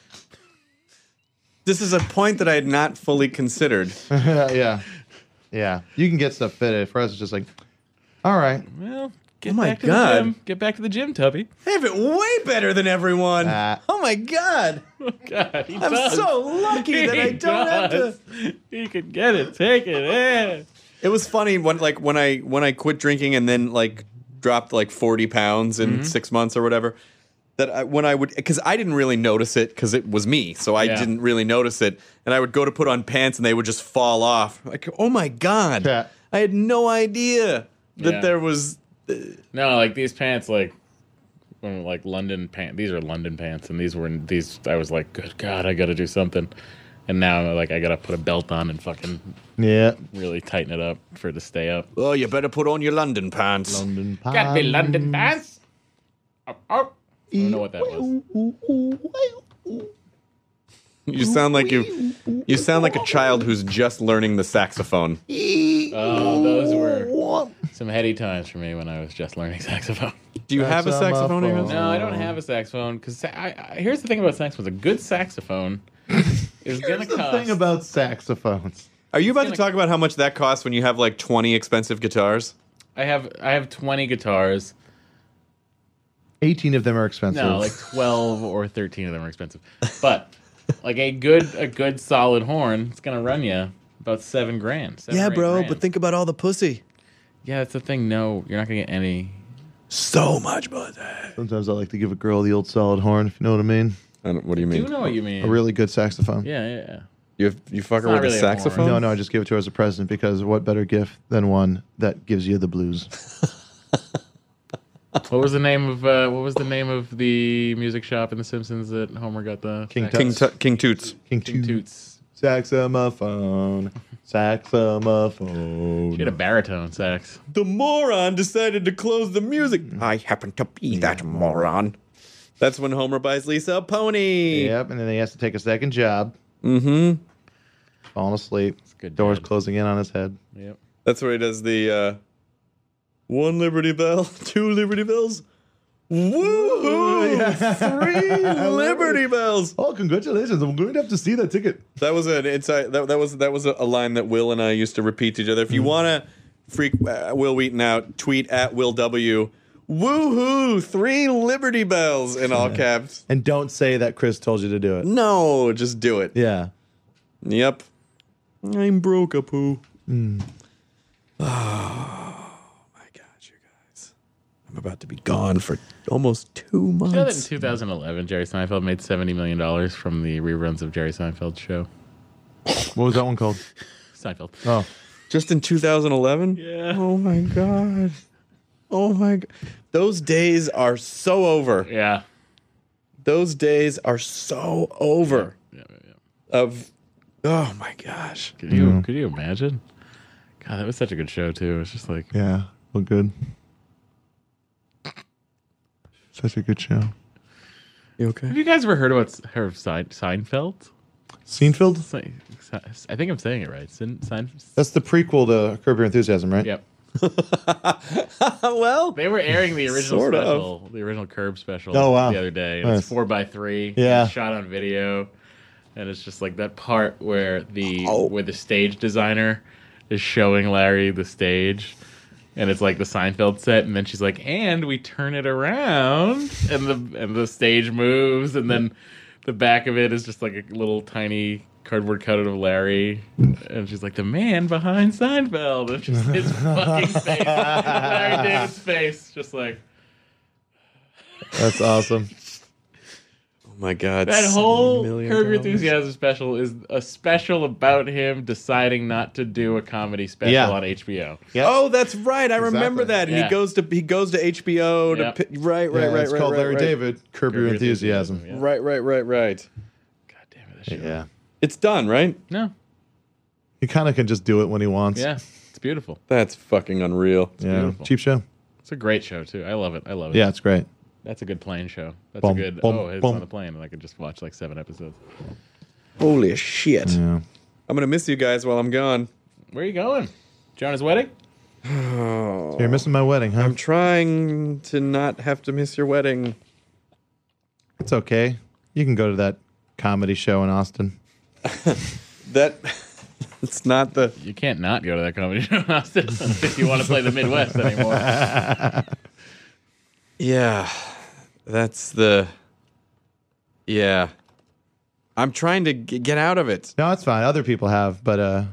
This is a point that I had not fully considered. Yeah. Yeah. You can get stuff fitted. For us, it's just like, all right. Well, get Oh my back to God. the gym. Get back to the gym, Tubby. I have it way better than everyone. Oh my God. God, he I'm does. so lucky that I He don't have to. does. He can get it. Take it in. It was funny when I quit drinking and then like dropped like 40 pounds in 6 months or whatever. That when I would, because I didn't really notice it because it was me, so I Yeah. didn't really notice it. And I would go to put on pants and they would just fall off. Like, oh my God, Yeah. I had no idea that Yeah. there was. No, like these pants, like when like London pants. These are London pants, and these. I was like, good God, I got to do something. And now, like, I got to put a belt on and fucking Yeah. really tighten it up for it to stay up. Oh, you better put on your London pants. London Got me London pants. Oh, oh. I don't know what that was. You sound like you sound like a child who's just learning the saxophone. Oh, those were some heady times for me when I was just learning saxophone. Do you have a saxophone? Amos? No, I don't have a saxophone because here's the thing about saxophones: a good saxophone is gonna Here's the cost. thing about saxophones. Are you about to talk about how much that costs when you have like 20 expensive guitars? I have 20 guitars. 18 of them are expensive. No, like 12 or 13 of them are expensive. But like a good solid horn, it's gonna run you about $7 grand. Yeah, bro, $8,000. but think about all the pussy. yeah, that's the thing. No, you're not gonna get any. So much pussy. Sometimes I like to give a girl the old solid horn, if you know what I mean. What do you Do mean? you know what you mean? A really good saxophone. Yeah. You fuck her not with really a a saxophone? horn. No, I just gave it to her as a present because what better gift than one that gives you the blues? What was the name of the music shop in The Simpsons that Homer got the King King Toots. King Toots? Saxophone. Saxophone. She had a baritone sax. The moron decided to close the music. I happen to be that moron. That's when Homer buys Lisa a pony. Yep, and then he has to take a second job. Mm-hmm. Falling asleep. good Doors dad. closing in on his head. Yep. That's where he does the one Liberty Bell, two Liberty Bells. Woohoo! 3 Liberty Bells. Oh, congratulations! I'm going to have to see that ticket. That was an inside. That was a line that Will and I used to repeat to each other. If you want to freak Will Wheaton out, tweet at Will W. Woohoo! 3 Liberty Bells in all caps. And don't say that Chris told you to do it. No, just do it. Yeah. Yep. I'm broke up who. Oh my God, you guys! I'm about to be gone for almost 2 months. You know that in 2011, Jerry Seinfeld made $70 million from the reruns of Jerry Seinfeld's show. What was that one called? Seinfeld. Oh. Just in 2011? Yeah. Oh my God. Oh my God. Those days are so over. Yeah. Those days are so over. Yeah. Of, oh my gosh. Could you imagine? God, that was such a good show too. It's just like Yeah. Well, good. Such a good show. You okay? Have you guys ever heard about Seinfeld? Seinfeld? I think I'm saying it right. Seinfeld. That's the prequel to Curb Your Enthusiasm, right? Yep. Well, They were airing the original Sort of. special, the original Curb special Oh, wow. the other day. And Nice. It's 4x3. Yeah. It's shot on video. And it's just like that part where Oh. the stage designer is showing Larry the stage. And it's like the Seinfeld set, and then she's like, "And we turn it around, and the stage moves, and then the back of it is just like a little tiny cardboard cutout of Larry, and she's like, the man behind Seinfeld, and just his fucking face, Larry David's face, just like That's awesome. oh my God. that whole $70 million. Curb Your Enthusiasm special is a special about him deciding not to do a comedy special Yeah. on HBO. Yep. Oh, that's right. I remember Exactly. that. And Yeah. he goes to HBO Yep. to right. It's called Larry right. David, Curb Your Enthusiasm. Yeah. Right. God damn it, that shit. Yeah. It's done, right? No, He kind of can just do it when he wants. yeah, it's beautiful. That's fucking unreal. Yeah. beautiful. Cheap show. It's a great show too. I love it. Yeah, it's great. That's a good plane show. That's Bum, a good. bum, It's bum. on the plane, and I could just watch like 7 episodes. Holy shit. Yeah. I'm gonna miss you guys while I'm gone. Where are you going? Jonah's wedding? So you're missing my wedding, huh? I'm trying to not have to miss your wedding. It's okay. You can go to that comedy show in Austin. That it's not the You can't not go to that comedy show in Austin if you want to play the Midwest anymore. yeah. That's the yeah. I'm trying to get out of it. No, it's fine. Other people have, but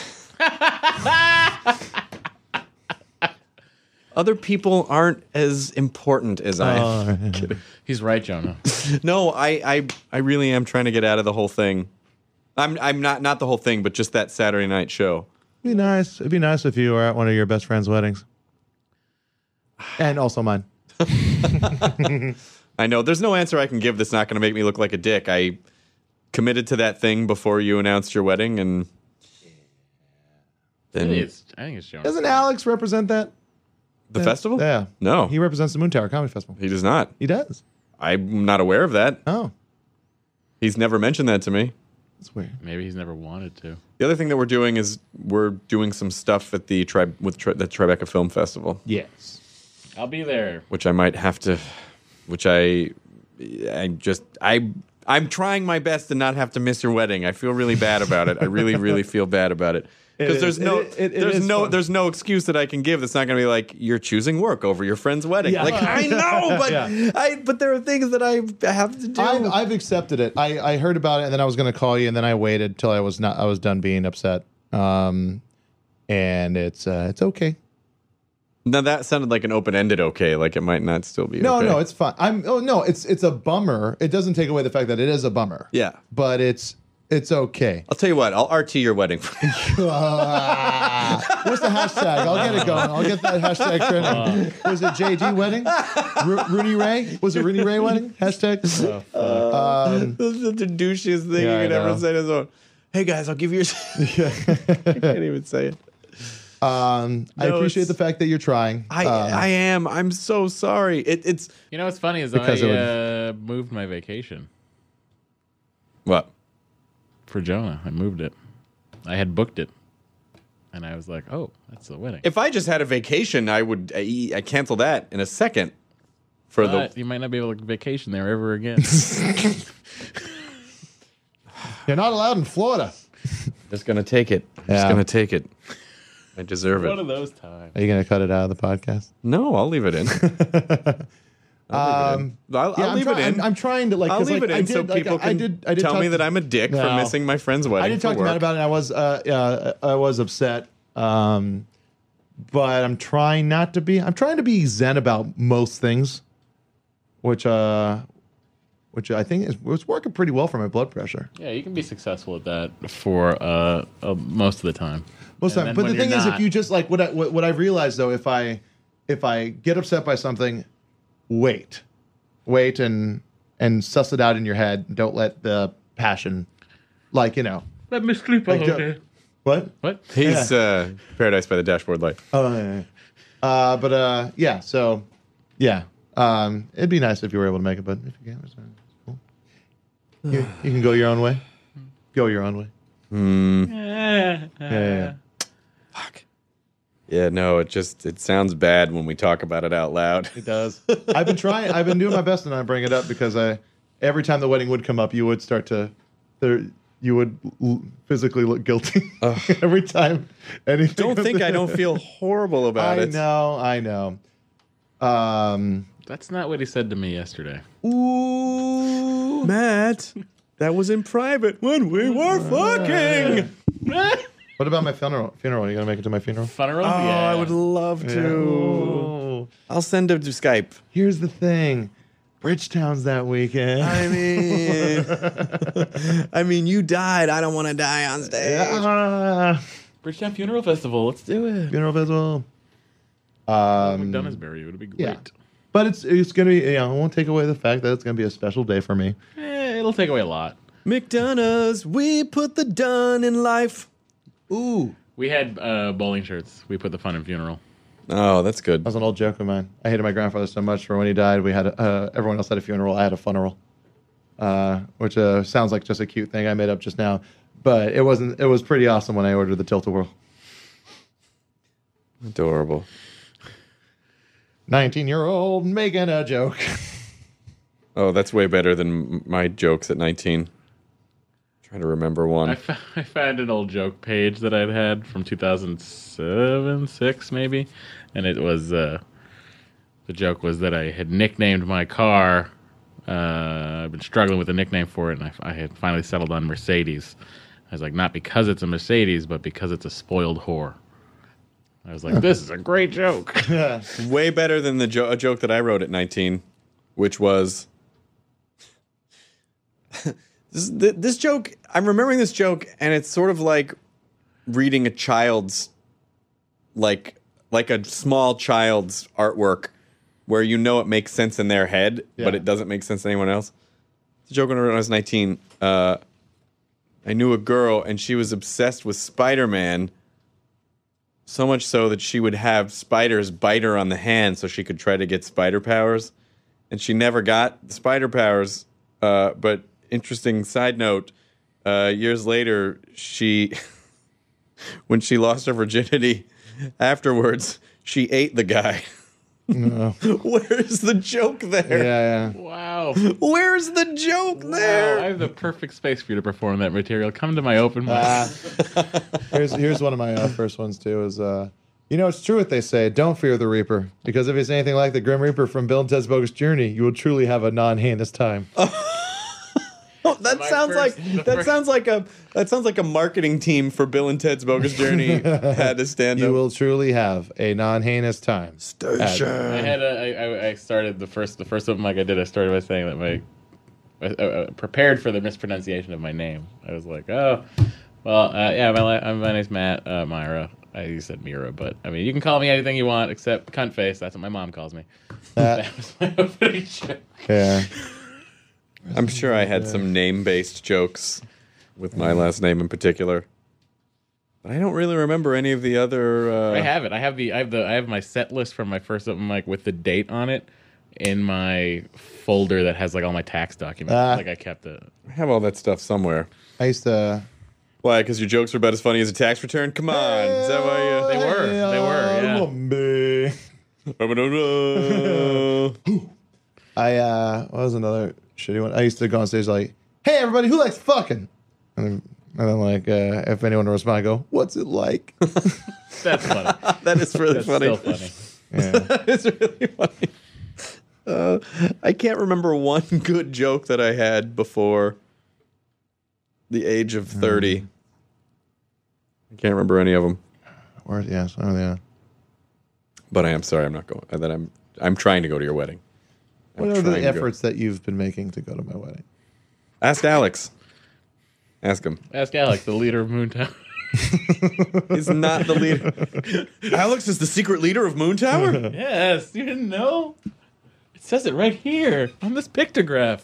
Other people aren't as important as I am. He's right, Jonah. No, I really am trying to get out of the whole thing. I'm not the whole thing, but just that Saturday night show. it'd be nice. It'd be nice if you were at one of your best friend's weddings. And also mine. I know there's no answer I can give that's not going to make me look like a dick. I committed to that thing before you announced your wedding, and then I think it's Jonah. Doesn't Alex represent that? the festival. Yeah. No, He represents the Moon Tower Comedy Festival. he does not. He does. I'm not aware of that. Oh, He's never mentioned that to me. that's weird. Maybe he's never wanted to. The other thing that we're doing is we're doing some stuff at the the Tribeca Film Festival, Yes. I'll be there. which I might have to, I'm trying my best to not have to miss your wedding. I feel really bad about it. I really, really feel bad about it. Because there's no excuse that I can give that's not going to be like, you're choosing work over your friend's wedding. Yeah. Like, I know, but Yeah. but there are things that I have to do. I've accepted it. I heard about it, and then I was going to call you, and then I waited till I was done being upset. And it's okay. Now that sounded like an open-ended okay, like it might not still be No, okay. no, it's fine. It's a bummer. It doesn't take away the fact that it is a bummer. Yeah. But it's okay. I'll tell you what, I'll RT your wedding for you. What's the hashtag? I'll get it going. I'll get that hashtag trending. Was it JD wedding? Rooney Ray? Was it Rooney Ray wedding? Hashtag. This is the douchiest thing Yeah, you could I ever know. say to someone. Hey guys, I'll give you your I can't even say it. I appreciate it's- the fact that you're trying. I am. I'm so sorry. It's You know what's funny is Because it I moved my vacation what? for Jonah. I moved it. I had booked it. And I was like, oh, that's the wedding. If I just had a vacation, I would I cancel that in a second. For But you might not be able to vacation there ever again. You're not allowed in Florida. just gonna take it. Just Yeah. gonna take it. I deserve One it. of those times. Are you going to cut it out of the podcast? No, I'll leave it in. I'll leave it in. I'm trying to like. I'll 'cause, leave like, it in so people can I did tell talk me to- that I'm a dick for No. missing my friend's wedding. I did talk for to Matt work. about it. And I was upset. But I'm trying not to be. I'm trying to be zen about most things, which I think was working pretty well for my blood pressure. Yeah, you can be successful at that for most of the time. Most of the And time. then But the when thing you're is, if not- you just like what I've realized though, if I if I get upset by something, wait and suss it out in your head. Don't let the passion, like, you know. Let me sleep a Like, little don't- bit. What? What? He's Paradise by the Dashboard Light. Oh, yeah. Yeah. So, yeah. It'd be nice if you were able to make it, but if you can't, it's cool. You can go your own way. Go your own way. Yeah. Fuck. Yeah, no, it sounds bad when we talk about it out loud. It does. I've been doing my best to not bring it up because every time the wedding would come up, you would physically look guilty every time anything. Don't think I don't feel horrible about it. I know. That's not what he said to me yesterday. Ooh. Matt, that was in private when we were fucking. What about my funeral? Are you gonna make it to my funeral? Funeral? Oh, Yeah. I would love to. Ooh. I'll send it to Skype. Here's the thing. Bridgetown's that weekend. I mean, you died. I don't want to die on stage. Bridgetown Funeral Festival. Let's do it. Funeral festival. McDonoughsbury. It would be great. Yeah. But it's gonna be. It won't take away the fact that it's gonna be a special day for me. It'll take away a lot. McDonough's, we put the done in life. Ooh. We had bowling shirts. We put the fun in funeral. Oh, that's good. That was an old joke of mine. I hated my grandfather so much for when he died. We had everyone else had a funeral. I had a funeral, which sounds like just a cute thing I made up just now, but it wasn't. It was pretty awesome when I ordered the Tilt-A-Whirl. Adorable. 19-year-old making a joke. Oh, that's way better than my jokes at 19. Trying to remember one. I found an old joke page that I'd had from 2007, 6 maybe, and it was the joke was that I had nicknamed my car. I've been struggling with a nickname for it, and I had finally settled on Mercedes. I was like, not because it's a Mercedes, but because it's a spoiled whore. I was like, this is a great joke. Way better than a joke that I wrote at 19, which was this joke. I'm remembering this joke, and it's sort of like reading a child's, like a small child's artwork, where you know it makes sense in their head, but it doesn't make sense to anyone else. It's a joke when I was 19. I knew a girl, and she was obsessed with Spider-Man. So much so that she would have spiders bite her on the hand so she could try to get spider powers. And she never got the spider powers. But interesting side note, years later, when she lost her virginity, afterwards, she ate the guy. No. Where's the joke there? Yeah. Wow. Where's the joke there? Wow, I have the perfect space for you to perform that material. Come to my open mic. Here's one of my first ones too. Is it's true what they say. Don't fear the Reaper, because if it's anything like the Grim Reaper from Bill and Ted's Bogus Journey, you will truly have a non-heinous time. That sounds like a marketing team for Bill and Ted's Bogus Journey had to stand You up. will truly have a non-heinous time. I started the first open mic I did. I started by saying that I prepared for the mispronunciation of my name. I was like, my name's Matt Myra. You said Mira, but I mean, you can call me anything you want except cunt face. That's what my mom calls me. That was my opening joke. Yeah. I'm sure I had some name-based jokes with my last name in particular, but I don't really remember any of the other. I have it. I have my set list from my first open mic with the date on it in my folder that has like all my tax documents. Like I kept it. I have all that stuff somewhere. I used to. Why? Because your jokes are about as funny as a tax return? Come on, is that why you? They were. Yeah. What was another shitty one? I used to go on stage like, "Hey, everybody, who likes fucking?" And then like, if anyone would respond, I go, "What's it like?" That's funny. That is really That's funny. still funny. Yeah. It's really funny. I can't remember one good joke that I had before the age of 30. I can't remember any of them. Yes. Oh, yeah. But I am sorry, I'm not going. That I'm trying to go to your wedding. What are the efforts that you've been making to go to my wedding? Ask Alex. Ask him. Ask Alex, the leader of Moontown. He's not the leader. Alex is the secret leader of Moon Tower? Yes, you didn't know? It says it right here on this pictograph.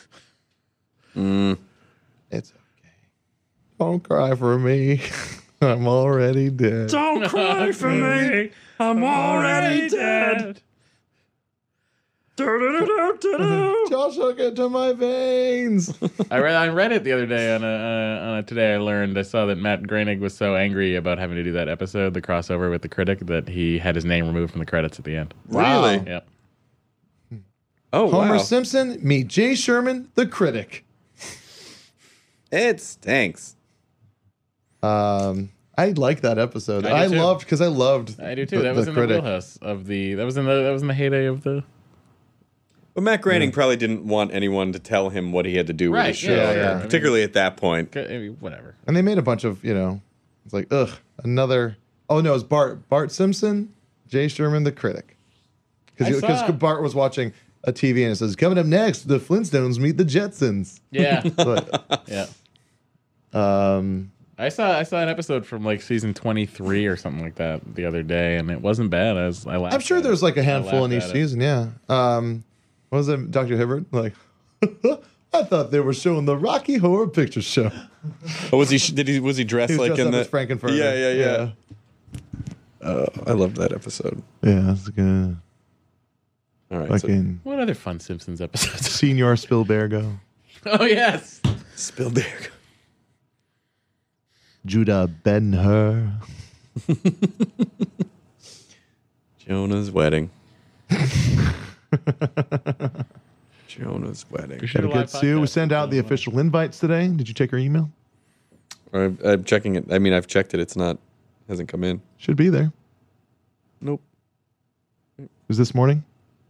It's okay. Don't cry for me. I'm already dead. Don't cry for me. I'm already dead. Josh hook it to my veins. I read it the other day on a Today I Learned. I saw that Matt Groening was so angry about having to do that episode, the crossover with the critic, that he had his name removed from the credits at the end. Really? Yep. Oh, Homer wow. Simpson, meet Jay Sherman, the critic. It stinks. I like that episode. I do too. I loved. I do too. That was in critic. the wheelhouse of the. That was in the heyday of the. But Matt Groening probably didn't want anyone to tell him what he had to do with Right, his show, yeah, yeah. particularly at that point. I mean, whatever. And they made a bunch of, it's like, another. Oh no, it's Bart Simpson, Jay Sherman, the critic. Because saw- Bart was watching a TV and it says, coming up next, the Flintstones meet the Jetsons. Yeah. But, Yeah. I saw an episode from like season 23 or something like that the other day, and it wasn't bad. I laughed. I'm sure at there's it. like a I handful in laughed each at it. season. Yeah. What was it, Dr. Hibbert? Like, I thought they were showing the Rocky Horror Picture Show. Oh, was he dressed He was like dressed in up the as Frankenfurter. Yeah. I loved that episode. Yeah, that's good. All right, Fucking What other fun Simpsons episodes? Senior Spielbergo. Oh yes. so Spielberg. Judah Ben-Hur. Jonah's wedding. Jonah's wedding. We should Gotta get Sue. We send out the official invites today. Did you check her email? I'm checking it. I mean, I've checked it. It's not. Hasn't come in. Should be there. Nope. Was this morning?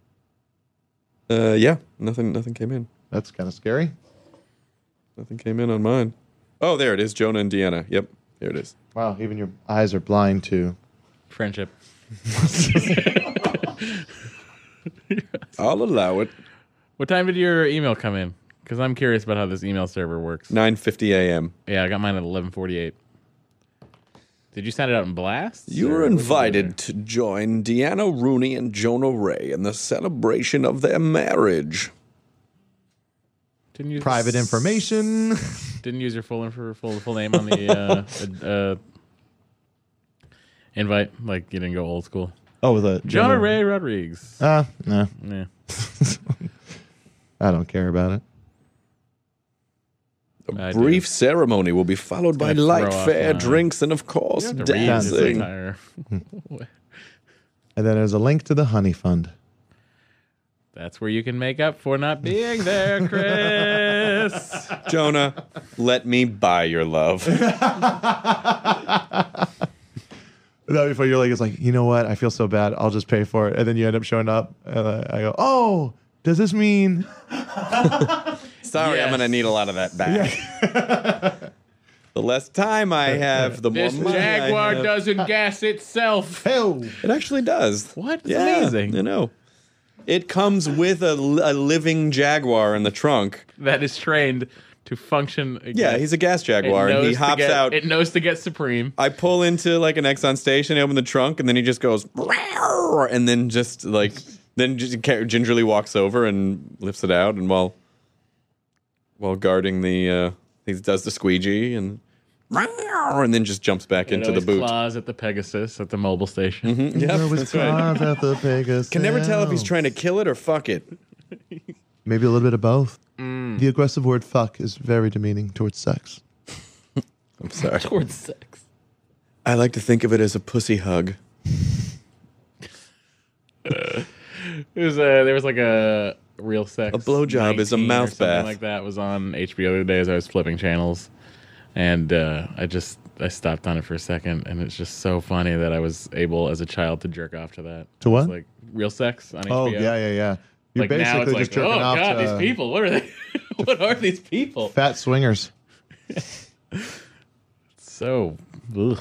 Yeah. Nothing came in. That's kind of scary. Nothing came in on mine. Oh, there it is. Jonah and Deanna. Yep. There it is. Wow, even your eyes are blind to. Friendship. I'll allow it. What time did your email come in? Because I'm curious about how this email server works. 9:50 a.m. Yeah, I got mine at 11:48. Did you send it out in blasts? You or are what did you do invited to join Deanna Rooney and Jonah Ray in the celebration of their marriage. there? Didn't use Private information. Didn't use your full name on the invite. Like you didn't go old school. Oh, with a Jonah Ray Rodriguez. No. Yeah. I don't care about it. I A do. brief ceremony will be followed by Gonna light throw off fare, my- drinks, and of course, You have to read this dancing. entire- And then there's a link to the Honey Fund. That's where you can make up for not being there, Chris. Jonah, let me buy your love. That'd be funny. You're like, it's like, you know what? I feel so bad. I'll just pay for it. And then you end up showing up. And I go, oh, does this mean? Sorry, I'm Yes. going to need a lot of that back. The less time I have, the more This money Jaguar I have. doesn't gas itself. Hell. It actually does. What? It's Yeah, amazing. You know. It comes with a living Jaguar in the trunk. That is trained to function. Yeah, he's a gas Jaguar, and he hops out. It knows to get supreme. I pull into like an Exxon station, I open the trunk, and then he just goes, "Roar," and then just gingerly walks over and lifts it out, and while guarding the, he does the squeegee and then just jumps back into the boot. Claws at the Pegasus at the mobile station. Yep, There was that's right. claws at the Pegasus. Can never tell if he's trying to kill it or fuck it. Maybe a little bit of both. The aggressive word fuck is very demeaning towards sex. I'm sorry. Towards sex. I like to think of it as a pussy hug. There was like a real sex. A blowjob is a 19 or mouth something bath. like that was on HBO the other day as I was flipping channels, and I stopped on it for a second, and it's just so funny that I was able as a child to jerk off to that. To what? It's like real sex on HBO. Oh, yeah. You're Like now basically it's like, just jerking oh off god, to these people. What are they? What are these people? fat swingers. So, ugh.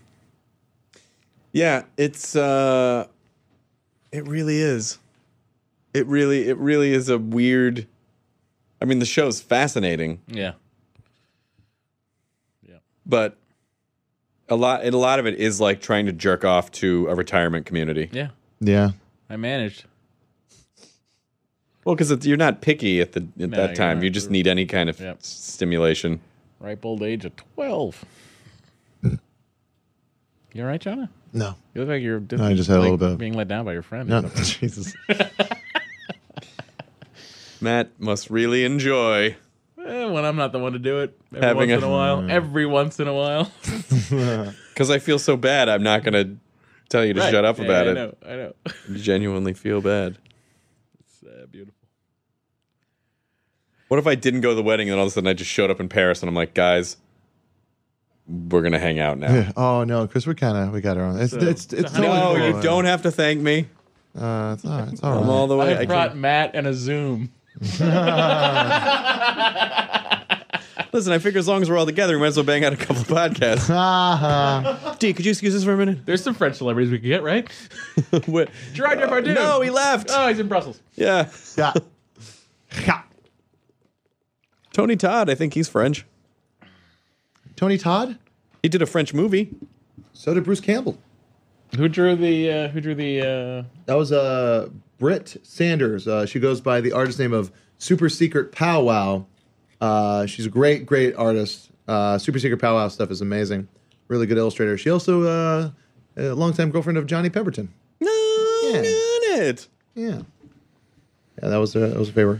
Yeah, it's it really is. It really is a weird. I mean, the show's fascinating, Yeah. but A lot of it is like trying to jerk off to a retirement community. Yeah, Yeah. I managed. Well, because you're not picky at that you're time. not. You just need any kind of Yep. stimulation. Ripe old age of 12. You all right, Jonah? No. You look like you're I just had a little bit of- being let down by your friend. No. Jesus. Matt must really enjoy. When I'm not the one to do it. Every Having once a- in a while. Every once in a while. Because I feel so bad, I'm not going to tell you to shut up about it. I know. You genuinely feel bad. It's beautiful. What if I didn't go to the wedding and then all of a sudden I just showed up in Paris and I'm like, guys, we're going to hang out now. Yeah. Oh no, Chris, we got our own. It's totally No, cool. you don't have to thank me. It's all right. It's all I'm right. all the way. I brought Matt and a Zoom. Listen, I figure as long as we're all together, we might as well bang out a couple of podcasts. D, could you excuse us for a minute? There's some French celebrities we could get, right? What? Gerard Depardieu. No, he left. Oh, he's in Brussels. Yeah. Yeah. Yeah. Tony Todd, I think he's French. Tony Todd. He did a French movie. So did Bruce Campbell. Who drew the That was Britt Sanders. She goes by the artist name of Super Secret Powwow. She's a great artist. Super Secret Powwow stuff is amazing. Really good illustrator. She also a longtime girlfriend of Johnny Pemberton. No, Yeah. got it. Yeah. Yeah, that was a favor.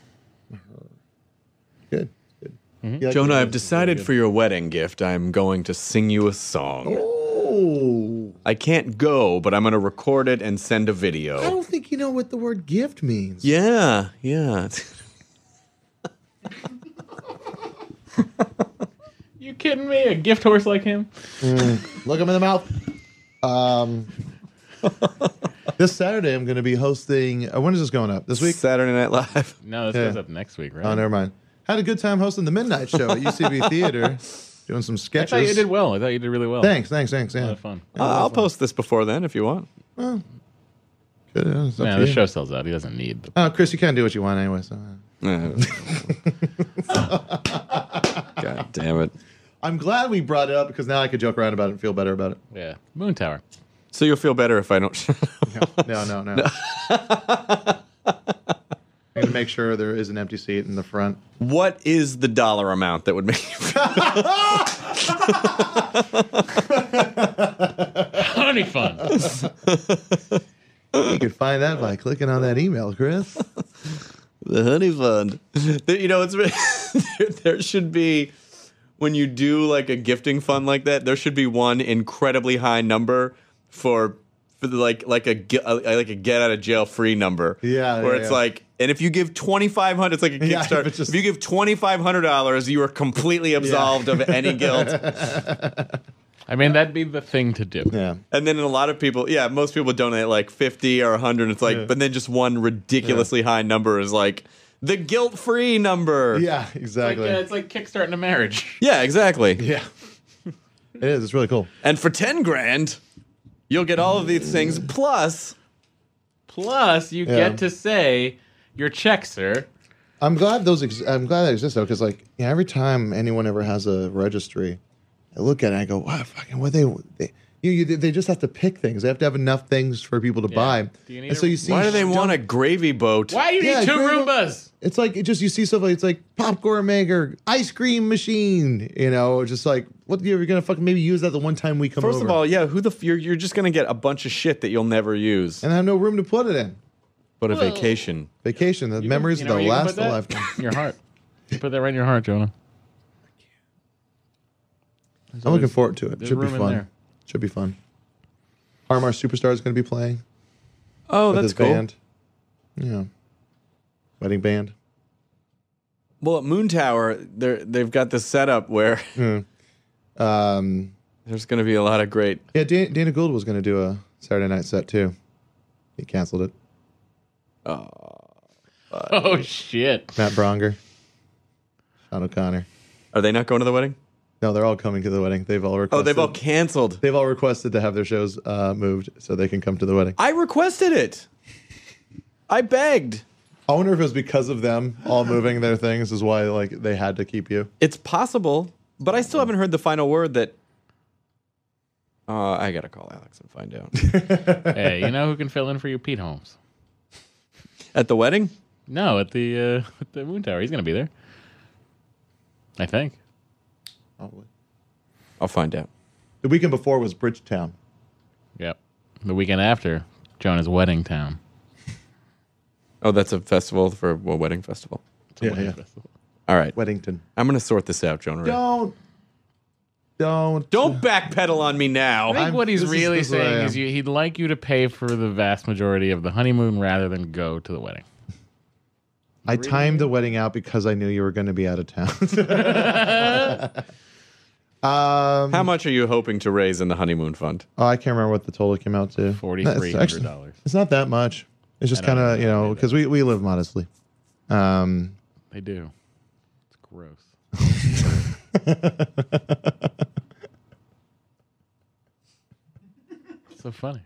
Good. Yeah, Jonah, I've decided for your wedding gift, I'm going to sing you a song. Oh. I can't go, but I'm going to record it and send a I video. don't think you know what the word gift means. Yeah. You kidding me? A gift horse like him? Look him in the mouth. This Saturday, I'm going to be hosting. When is this going up? This week? Saturday Night Live. No, this Yeah. goes up next week, right? Oh, never mind. Had a good time hosting the Midnight Show at UCB Theater, doing some I sketches. thought you did well. I thought you did really well. Thanks. A lot Yeah. of fun. I'll post this before then if you want. Good. It's up Yeah, to the you. show sells out. He doesn't need the... Oh, Chris, you can't do what you want anyway. So. God damn it. I'm glad we brought it up because now I could joke around about it and feel better about it. Yeah. Moon Tower. So you'll feel better if I don't. No. I'm going to make sure there is an empty seat in the front. What is the dollar amount that would make you feel Honey fun. You can find that by clicking on that email, Chris. the honey fund? You know, there should be, when you do like a gifting fund like that, there should be one incredibly high number for like a get out of jail free number. Yeah, where yeah, it's yeah. like, and if you give $2,500, it's like a Yeah, Kickstarter. but just- If you give $2,500, you are completely absolved of any guilt. I mean, that'd be the thing to do. Yeah. And then a lot of people, most people donate like 50 or 100. It's like, but then just one ridiculously high number is like the guilt-free number. Yeah, exactly. It's like kickstarting a marriage. Yeah, exactly. Yeah. It is. It's really cool. And for 10 grand, you'll get all of these things plus. Plus, you Yeah. get to say your check, sir. I'm glad I'm glad that exists though, because like every time anyone ever has a registry, I look at it and I go, wow, fucking what they just have to pick things. They have to have enough things for people to buy. Do you need and so a- you see, Why do they want a gravy boat? Why do you need Yeah, two great. Roombas? It's like you see stuff like it's like popcorn maker, ice cream machine. Just like what you're gonna fucking maybe use that the one time we come over. First of all, you're just going to get a bunch of shit that you'll never use. and I have no room to put it in. But a vacation. Vacation, the memories You know that where you can last put a that? lifetime. In your heart. You put that right in your heart, Jonah. I'm looking forward to it. there's Should be room in fun. there. Should be fun. Harmar Superstar is going to be playing Oh, with that's his cool. band. Yeah, wedding band. Well, at Moon Tower, they've got this setup where Um, there's going to be a lot of great. yeah, Dana Gould was going to do a Saturday night set too. He canceled it. Oh, shit. Matt Bronger, Sean O'Connor. Are they not going to the wedding? No, they're all coming to the wedding. They've all Oh, requested. they've all canceled. They've all requested to have their shows moved so they can come to the wedding. I requested it. I begged. I wonder if it was because of them all moving their things is why like they had to keep you. It's possible, but I still haven't heard the final word that I gotta call Alex and find out. Hey, you know who can fill in for you? Pete Holmes. At the wedding? No, at the Moon Tower. He's going to be there. I think. Probably. I'll find out. The weekend before was Bridgetown. Yep. The weekend after, Jonah's Wedding Town. Oh, that's a festival for a wedding festival. It's a Yeah, wedding yeah. festival. All right. Weddington. I'm going to sort this out, Jonah Ray. Don't. Don't backpedal on me now. I think what he's this is- really this is what I saying am. is he'd like you to pay for the vast majority of the honeymoon rather than go to the wedding. I timed the wedding out because I knew you were going to be out of town. How much are you hoping to raise in the honeymoon fund? Oh, I can't remember what the total came out to. $4,300. It's not that much. It's just I don't kind of, know. because we live modestly. They do. It's gross. So funny.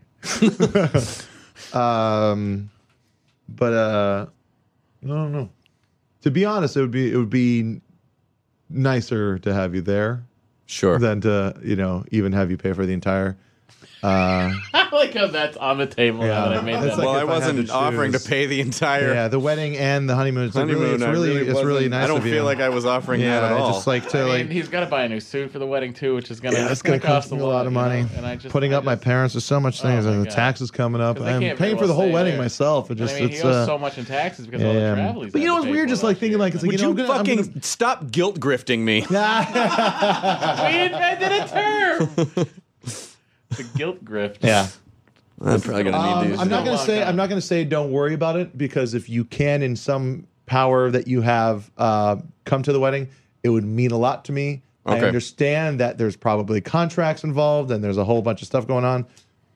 But I don't know. To be honest, it would be nicer to have you there Sure. than to even have you pay for the entire. I like how that's on the table now that I made It's that. like Well, I if I had wasn't to offering to choose. pay the entire Yeah, the wedding and the honeymoon. It's like honeymoon. really, it's really nice. I don't of you. feel like I was offering that at all. just like to I like. mean, he's got to buy a new suit for the wedding too, which is gonna Yeah, it's it's going gonna to cost cost me a lot of money. You know? And I just Putting up my parents, there's so much things, my and the God. taxes coming up. 'Cause they I'm can't paying very for the well whole stay wedding there. myself. It I just mean, he it's owes so much in taxes because of all the travel he's But you had know to what's pay weird? for Just like last thinking year. like, it's like Would you you know, I'm fucking gonna- stop guilt grifting me? We invented a term. The guilt grift. yeah. I'm probably gonna need these. I'm not a gonna long say time. I'm not gonna say don't worry about it, because if you can, in some power that you have, come to the wedding, it would mean a lot to me. I Okay. understand that there's probably contracts involved and there's a whole bunch of stuff going on.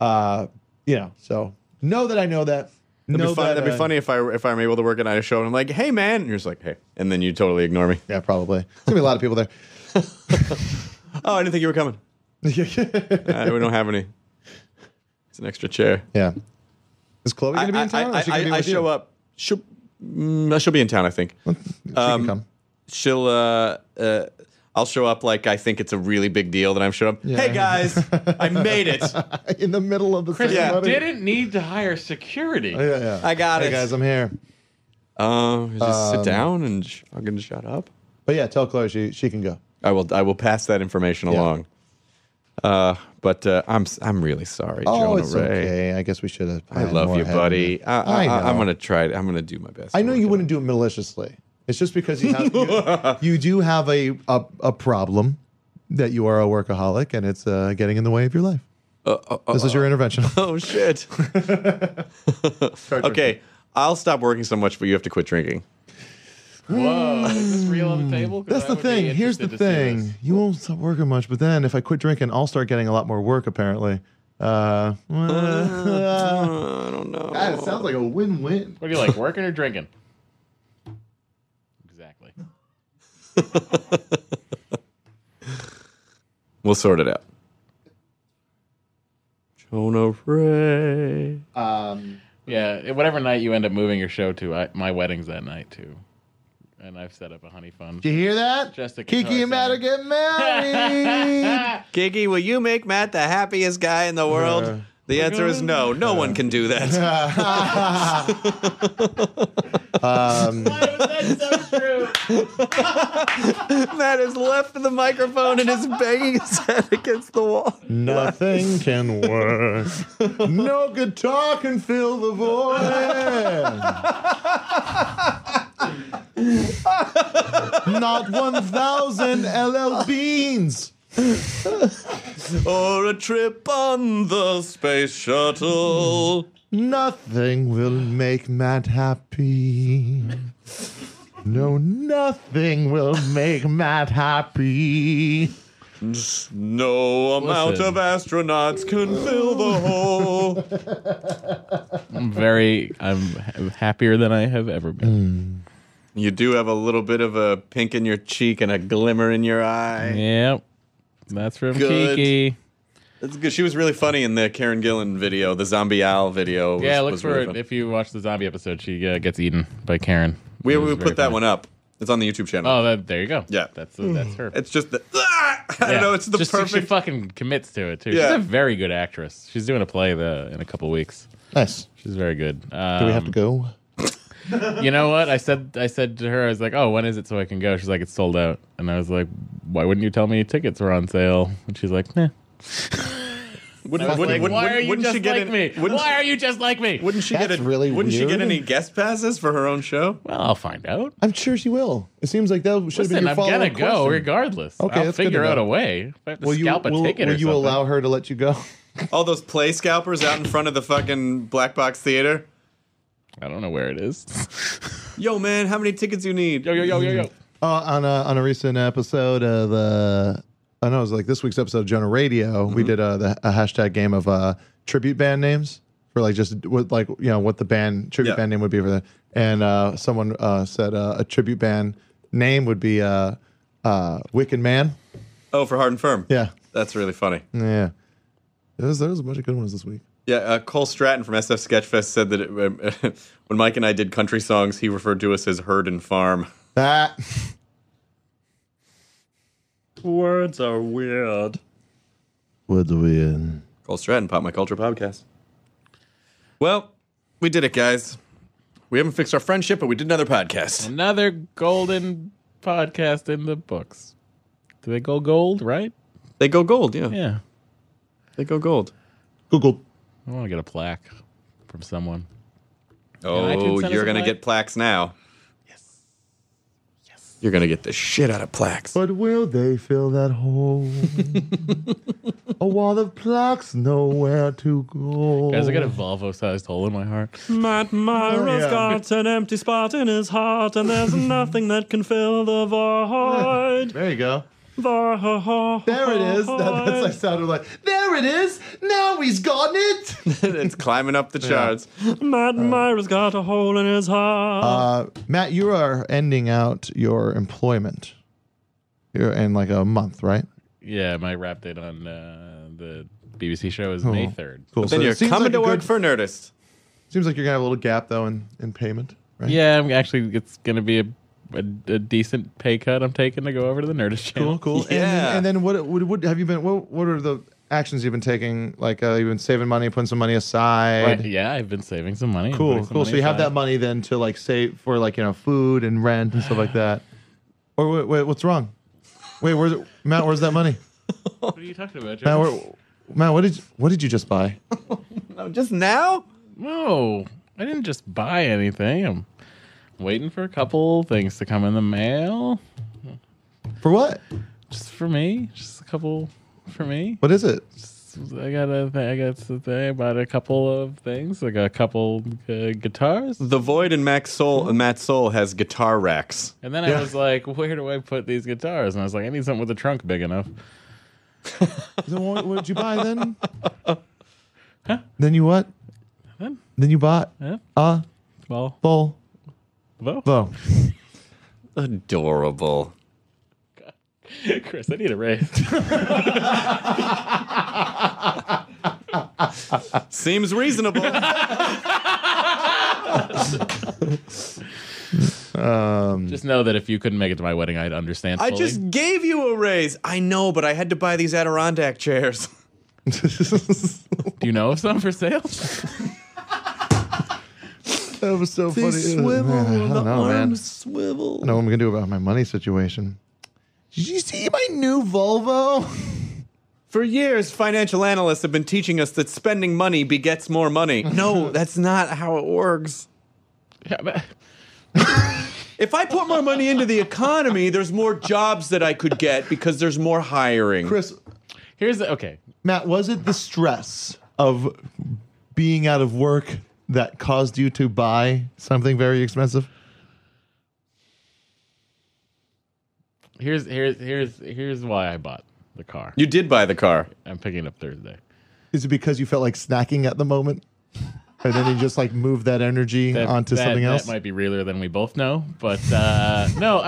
So know that I know that. That'd be funny if I'm able to work at night show and I'm like, hey man, and you're just like, hey, and then you totally ignore me. Yeah, probably. There's gonna be a lot of people there. Oh, I didn't think you were coming. We don't have any. It's an extra chair. Yeah. Is Chloe gonna be in town? Or is she gonna be I with you? show up. She'll be in town, I think. She can come. She'll I'll show up like I think it's a really big deal that I'm showing up. Hey guys, I made it. In the middle of the Chris same wedding. didn't need to hire security. Yeah. I got Hey it. guys, I'm here. Just sit down and fucking shut up. But yeah, tell Chloe she can go. I will pass that information along. But I'm really sorry, Oh, Jonah it's Ray. okay. I guess we should have. I planned love more you, ahead. buddy. I know. I'm gonna try. I'm gonna do my best. I to know work you it wouldn't do it maliciously. It's just because you have you do have a problem that you are a workaholic and it's getting in the way of your life. This is your intervention. out. Oh shit. Okay, I'll stop working so much, but you have to quit drinking. Whoa, is this real on the table? 'Cause That's I the would be thing. Here's the interested to see thing. this. You won't stop working much, but then if I quit drinking, I'll start getting a lot more work. Apparently. I don't know. God, it sounds like a win-win. What do you like, working or drinking? Exactly. We'll sort it out. Jonah Ray. Yeah, whatever night you end up moving your show to, my wedding's that night too, and I've set up a honey fund. Did you hear that? Just a Kiki and Matt are getting married. Kiki, will you make Matt the happiest guy in the world? The answer is no. No one can do that. That's so true. Matt has left the microphone and is banging his head against the wall. Nothing can work. No guitar can fill the void. Not 1,000 LL Beans. Or a trip on the space shuttle. Nothing will make Matt happy. No, nothing will make Matt happy. No amount Listen. of astronauts can fill the hole. I'm happier than I have ever been. You do have a little bit of a pink in your cheek and a glimmer in your eye. Yep. That's from Good. Kiki. That's good. She was really funny in the Karen Gillan video, the Zombie Owl video. Yeah, look was for really it. fun. If you watch the zombie episode, she gets eaten by Karen. We It was put very that funny. one up. It's on the YouTube channel. Oh, there you go. Yeah. That's her. It's just the. I don't know. It's the Just, perfect. She fucking commits to it too. Yeah. She's a very good actress. She's doing a play in a couple weeks. Nice. She's very good. Do we have to go? You know what? I said to her, I was like, "Oh, when is it so I can go?" She's like, "It's sold out." And I was like, "Why wouldn't you tell me tickets were on sale?" And she's like, "Nah." Wouldn't, I was like, "Why are you wouldn't just she get like an- me? Wouldn't, Why are you just like me?" wouldn't she That's get really Wouldn't she get weird. any guest passes for her own show? Well, I'll find out. I'm sure she will. It seems like that should have been Listen, your I'm follow-up gonna go question. regardless. Okay, I'll that's good figure to out know. a way. If I have to Will you, scalp a ticket will or you something. allow her to let you go? All those play scalpers out in front of the fucking Black Box Theater. I don't know where it is. Yo, man, how many tickets you need? Yo. On a recent episode of I know it was like this week's episode of Jonah Radio. We did a hashtag game of tribute band names for like just what the band tribute Yeah. band name would be for that. And someone said a tribute band name would be Wicked Man. Oh, for Hard and Firm. Yeah, That's really funny. yeah. There was a bunch of good ones this week. Yeah, Cole Stratton from SF Sketchfest said that when Mike and I did country songs, he referred to us as Herd and Farm. That Words are weird. was weird. Cole Stratton, Pop My Culture Podcast. Well, we did it, guys. We haven't fixed our friendship, but we did another podcast. Another golden podcast in the books. Do they go gold, right? They go gold, yeah. Yeah. They go gold. Google. I want to get a plaque from someone. Oh, iTunes send us you're a going to plaque? get plaques now. Yes. You're going to get the shit out of plaques. But will they fill that hole? A wall of plaques, nowhere to go. Guys, I got a Volvo-sized hole in my heart. Matt Myra's yeah. got an empty spot in his heart, and there's nothing that can fill the void. There you go. There There it is. That's like sounded like, there it is. Now he's gotten it. It's climbing up the charts. Matt Myra's got a hole in his heart. Matt, you are ending out your employment. You're in like a month, right? Yeah, my wrap date on the BBC show is May 3rd. Cool. Then you're it seems coming like to a work good- for Nerdist. Seems like you're gonna have a little gap though in payment, right? Yeah, it's going to be a decent pay cut I'm taking to go over to the Nerdist channel. Cool. Yeah. And then what have you been? What are the actions you've been taking? Like you've been saving money, putting some money aside. Right, yeah, I've been saving some money. and Cool. putting some Cool. money So you have aside. that money then to like save for like food and rent and stuff like that. Or wait, what's wrong? Wait, Matt? Where's that money? What are you talking about, Matt, Joe? Matt, what did you just buy? Just now? No, I didn't just buy anything. I'm waiting for a couple things to come in the mail. For what? Just for me. Just a couple for me. What is it? I bought a couple of things. I got a couple guitars. The Void and Matt Soul has guitar racks. And then I was like, where do I put these guitars? And I was like, I need something with a trunk big enough. Then what did you buy then? Then you what? Then? Then you bought Yeah. a Well, bowl. well. Adorable. Chris, I need a raise. Seems reasonable. Just know that if you couldn't make it to my wedding, I'd understand I fully. just gave you a raise. I know, but I had to buy these Adirondack chairs. Do you know of some for sale? That was so They funny. swivel, Man, I the don't know, man. arms swivel. I don't know what I'm gonna do about my money situation. Did you see my new Volvo? For years, financial analysts have been teaching us that spending money begets more money. No, that's not how it works. Yeah, but If I put more money into the economy, there's more jobs that I could get because there's more hiring. Chris, okay. Matt, was it the stress of being out of work that caused you to buy something very expensive? Here's why I bought the car. You did buy the car. I'm picking it up Thursday. Is it because you felt like snacking at the moment? And then you just like move that energy onto something else? That might be realer than we both know, but no,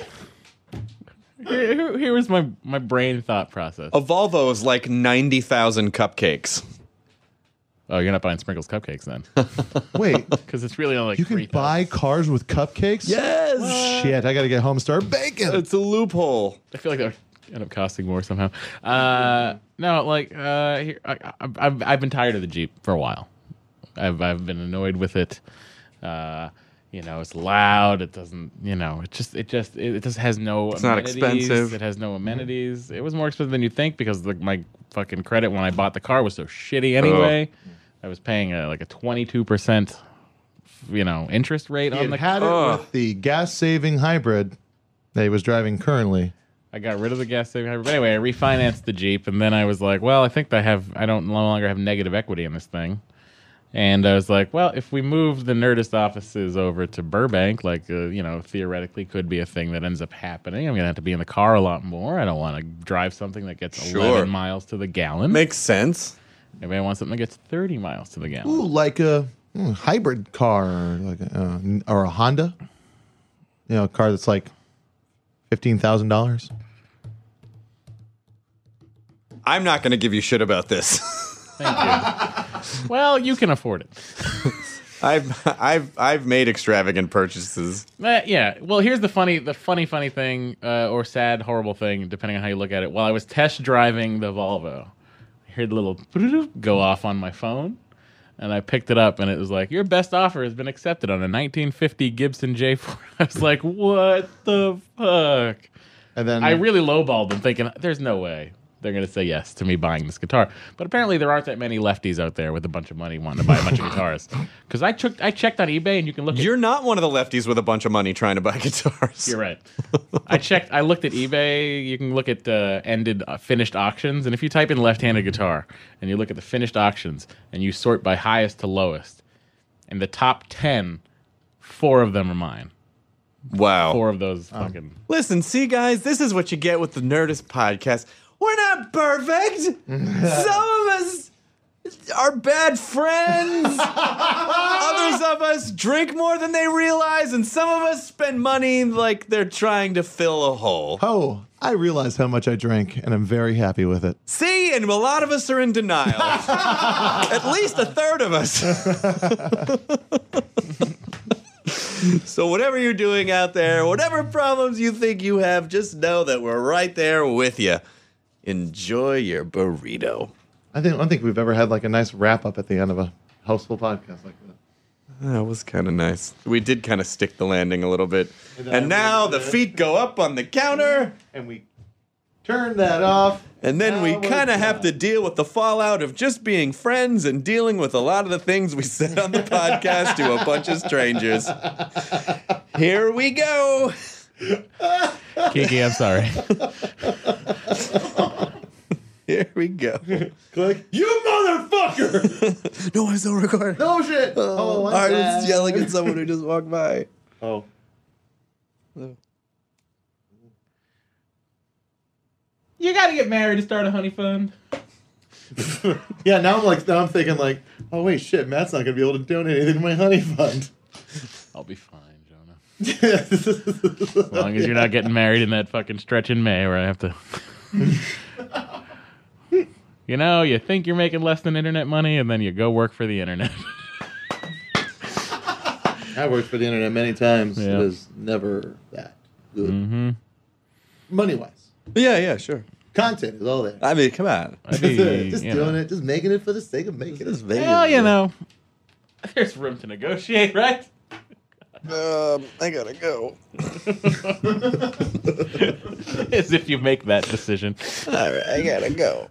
Here was my brain thought process. A Volvo is like 90,000 cupcakes. Oh, you're not buying Sprinkles cupcakes then? Wait, Because it's really only like you can buy cars with cupcakes? Yes. Shit, I got to get home and start baking. It's a loophole. I feel like they'll end up costing more somehow. No, like here, I've been tired of the Jeep for a while. I've been annoyed with it. It's loud. It doesn't. It just has no. It's not amenities. expensive. It has no amenities. It was more expensive than you think because my fucking credit when I bought the car was so shitty anyway. I was paying like a 22%, interest rate He on the had car. it with the gas-saving hybrid that he was driving currently. I got rid of the gas saving hybrid. But anyway, I refinanced the Jeep, and then I was like, well, I think I don't no longer have negative equity in this thing. And I was like, well, if we moved the Nerdist offices over to Burbank, like, theoretically could be a thing that ends up happening. I'm going to have to be in the car a lot more. I don't want to drive something that gets 11 miles to the gallon. Makes sense. Maybe I want something that gets 30 miles to the gallon. Ooh, like a hybrid car, or a Honda. A car that's like $15,000. I'm not going to give you shit about this. Thank you. Well, you can afford it. I've made extravagant purchases. Yeah. Well, here's the funny thing, or sad, horrible thing, depending on how you look at it. While I was test driving the Volvo, I heard a little go off on my phone, and I picked it up, and it was like, your best offer has been accepted on a 1950 Gibson J4. I was like, what the fuck? And then I really lowballed them, thinking, there's no way they're going to say yes to me buying this guitar. But apparently there aren't that many lefties out there with a bunch of money wanting to buy a bunch of guitars. Because I checked on eBay, and you can look at... You're not one of the lefties with a bunch of money trying to buy guitars. You're right. I looked at eBay. You can look at finished auctions. And if you type in left-handed guitar, and you look at the finished auctions, and you sort by highest to lowest, and the top 10, 4 of them are mine. Wow. 4 of those fucking... Listen, see, guys, this is what you get with the Nerdist podcast. We're not perfect. Some of us are bad friends. Others of us drink more than they realize, and some of us spend money like they're trying to fill a hole. Oh, I realize how much I drink, and I'm very happy with it. See, and a lot of us are in denial. At least a third of us. So whatever you're doing out there, whatever problems you think you have, just know that we're right there with you. Enjoy your burrito. I don't think we've ever had like a nice wrap up at the end of a Houseful podcast like that. That was kind of nice. We did kind of stick the landing a little bit. And now the feet go up on the counter. And we turn that off. And then we kind of have to deal with the fallout of just being friends and dealing with a lot of the things we said on the podcast to a bunch of strangers. Here we go. Kiki, I'm sorry. Here we go. Click. You motherfucker! No, I'm still recording. No shit! Oh, I was yelling at someone who just walked by. Oh. You got to get married to start a honey fund. Yeah, now I'm thinking like, oh wait, shit, Matt's not gonna be able to donate anything to my honey fund. I'll be fine, Jonah. As long as you're not getting married in that fucking stretch in May where I have to... you think you're making less than internet money, and then you go work for the internet. I worked for the internet many times. Yeah. It is never that good. Mm-hmm. Money-wise. Yeah, sure. Content is all there. I mean, come on. Just doing it, just making it for the sake of making it. Well, there's room to negotiate, right? I gotta go. As if you make that decision. All right, I gotta go.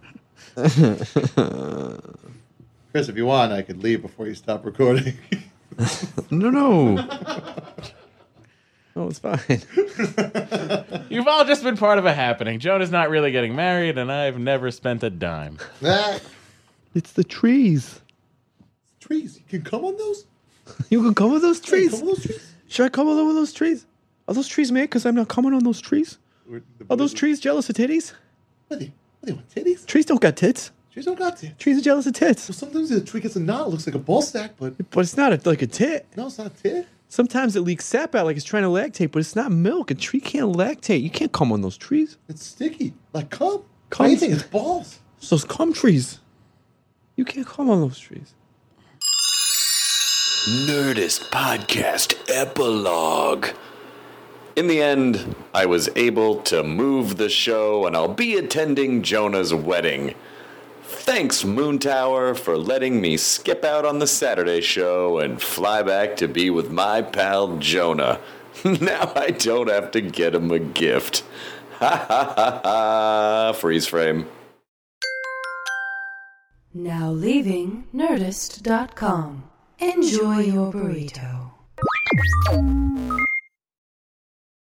Chris, if you want, I could leave before you stop recording. No. No, it's fine. You've all just been part of a happening. Jonah's not really getting married, and I've never spent a dime. It's the trees. Trees. You can come on those? You can come with those trees. Come on those trees? Should I come along with those trees? Are those trees made because I'm not coming on those trees? Are those trees jealous of titties? What do they want, titties? Trees don't got tits. Trees don't got tits. Trees are jealous of tits. So sometimes the tree gets a knot. It looks like a ball sack, but But it's not like a tit. no, it's not a tit. Sometimes it leaks sap out like it's trying to lactate, but it's not milk. A tree can't lactate. You can't come on those trees. It's sticky. Like cum. Cum? Anything. It's balls. It's those cum trees. You can't come on those trees. Nerdist Podcast Epilogue. In the end, I was able to move the show, and I'll be attending Jonah's wedding. Thanks, Moontower, for letting me skip out on the Saturday show and fly back to be with my pal Jonah. Now I don't have to get him a gift. Ha ha ha ha. Freeze frame. Now leaving Nerdist.com. Enjoy your burrito.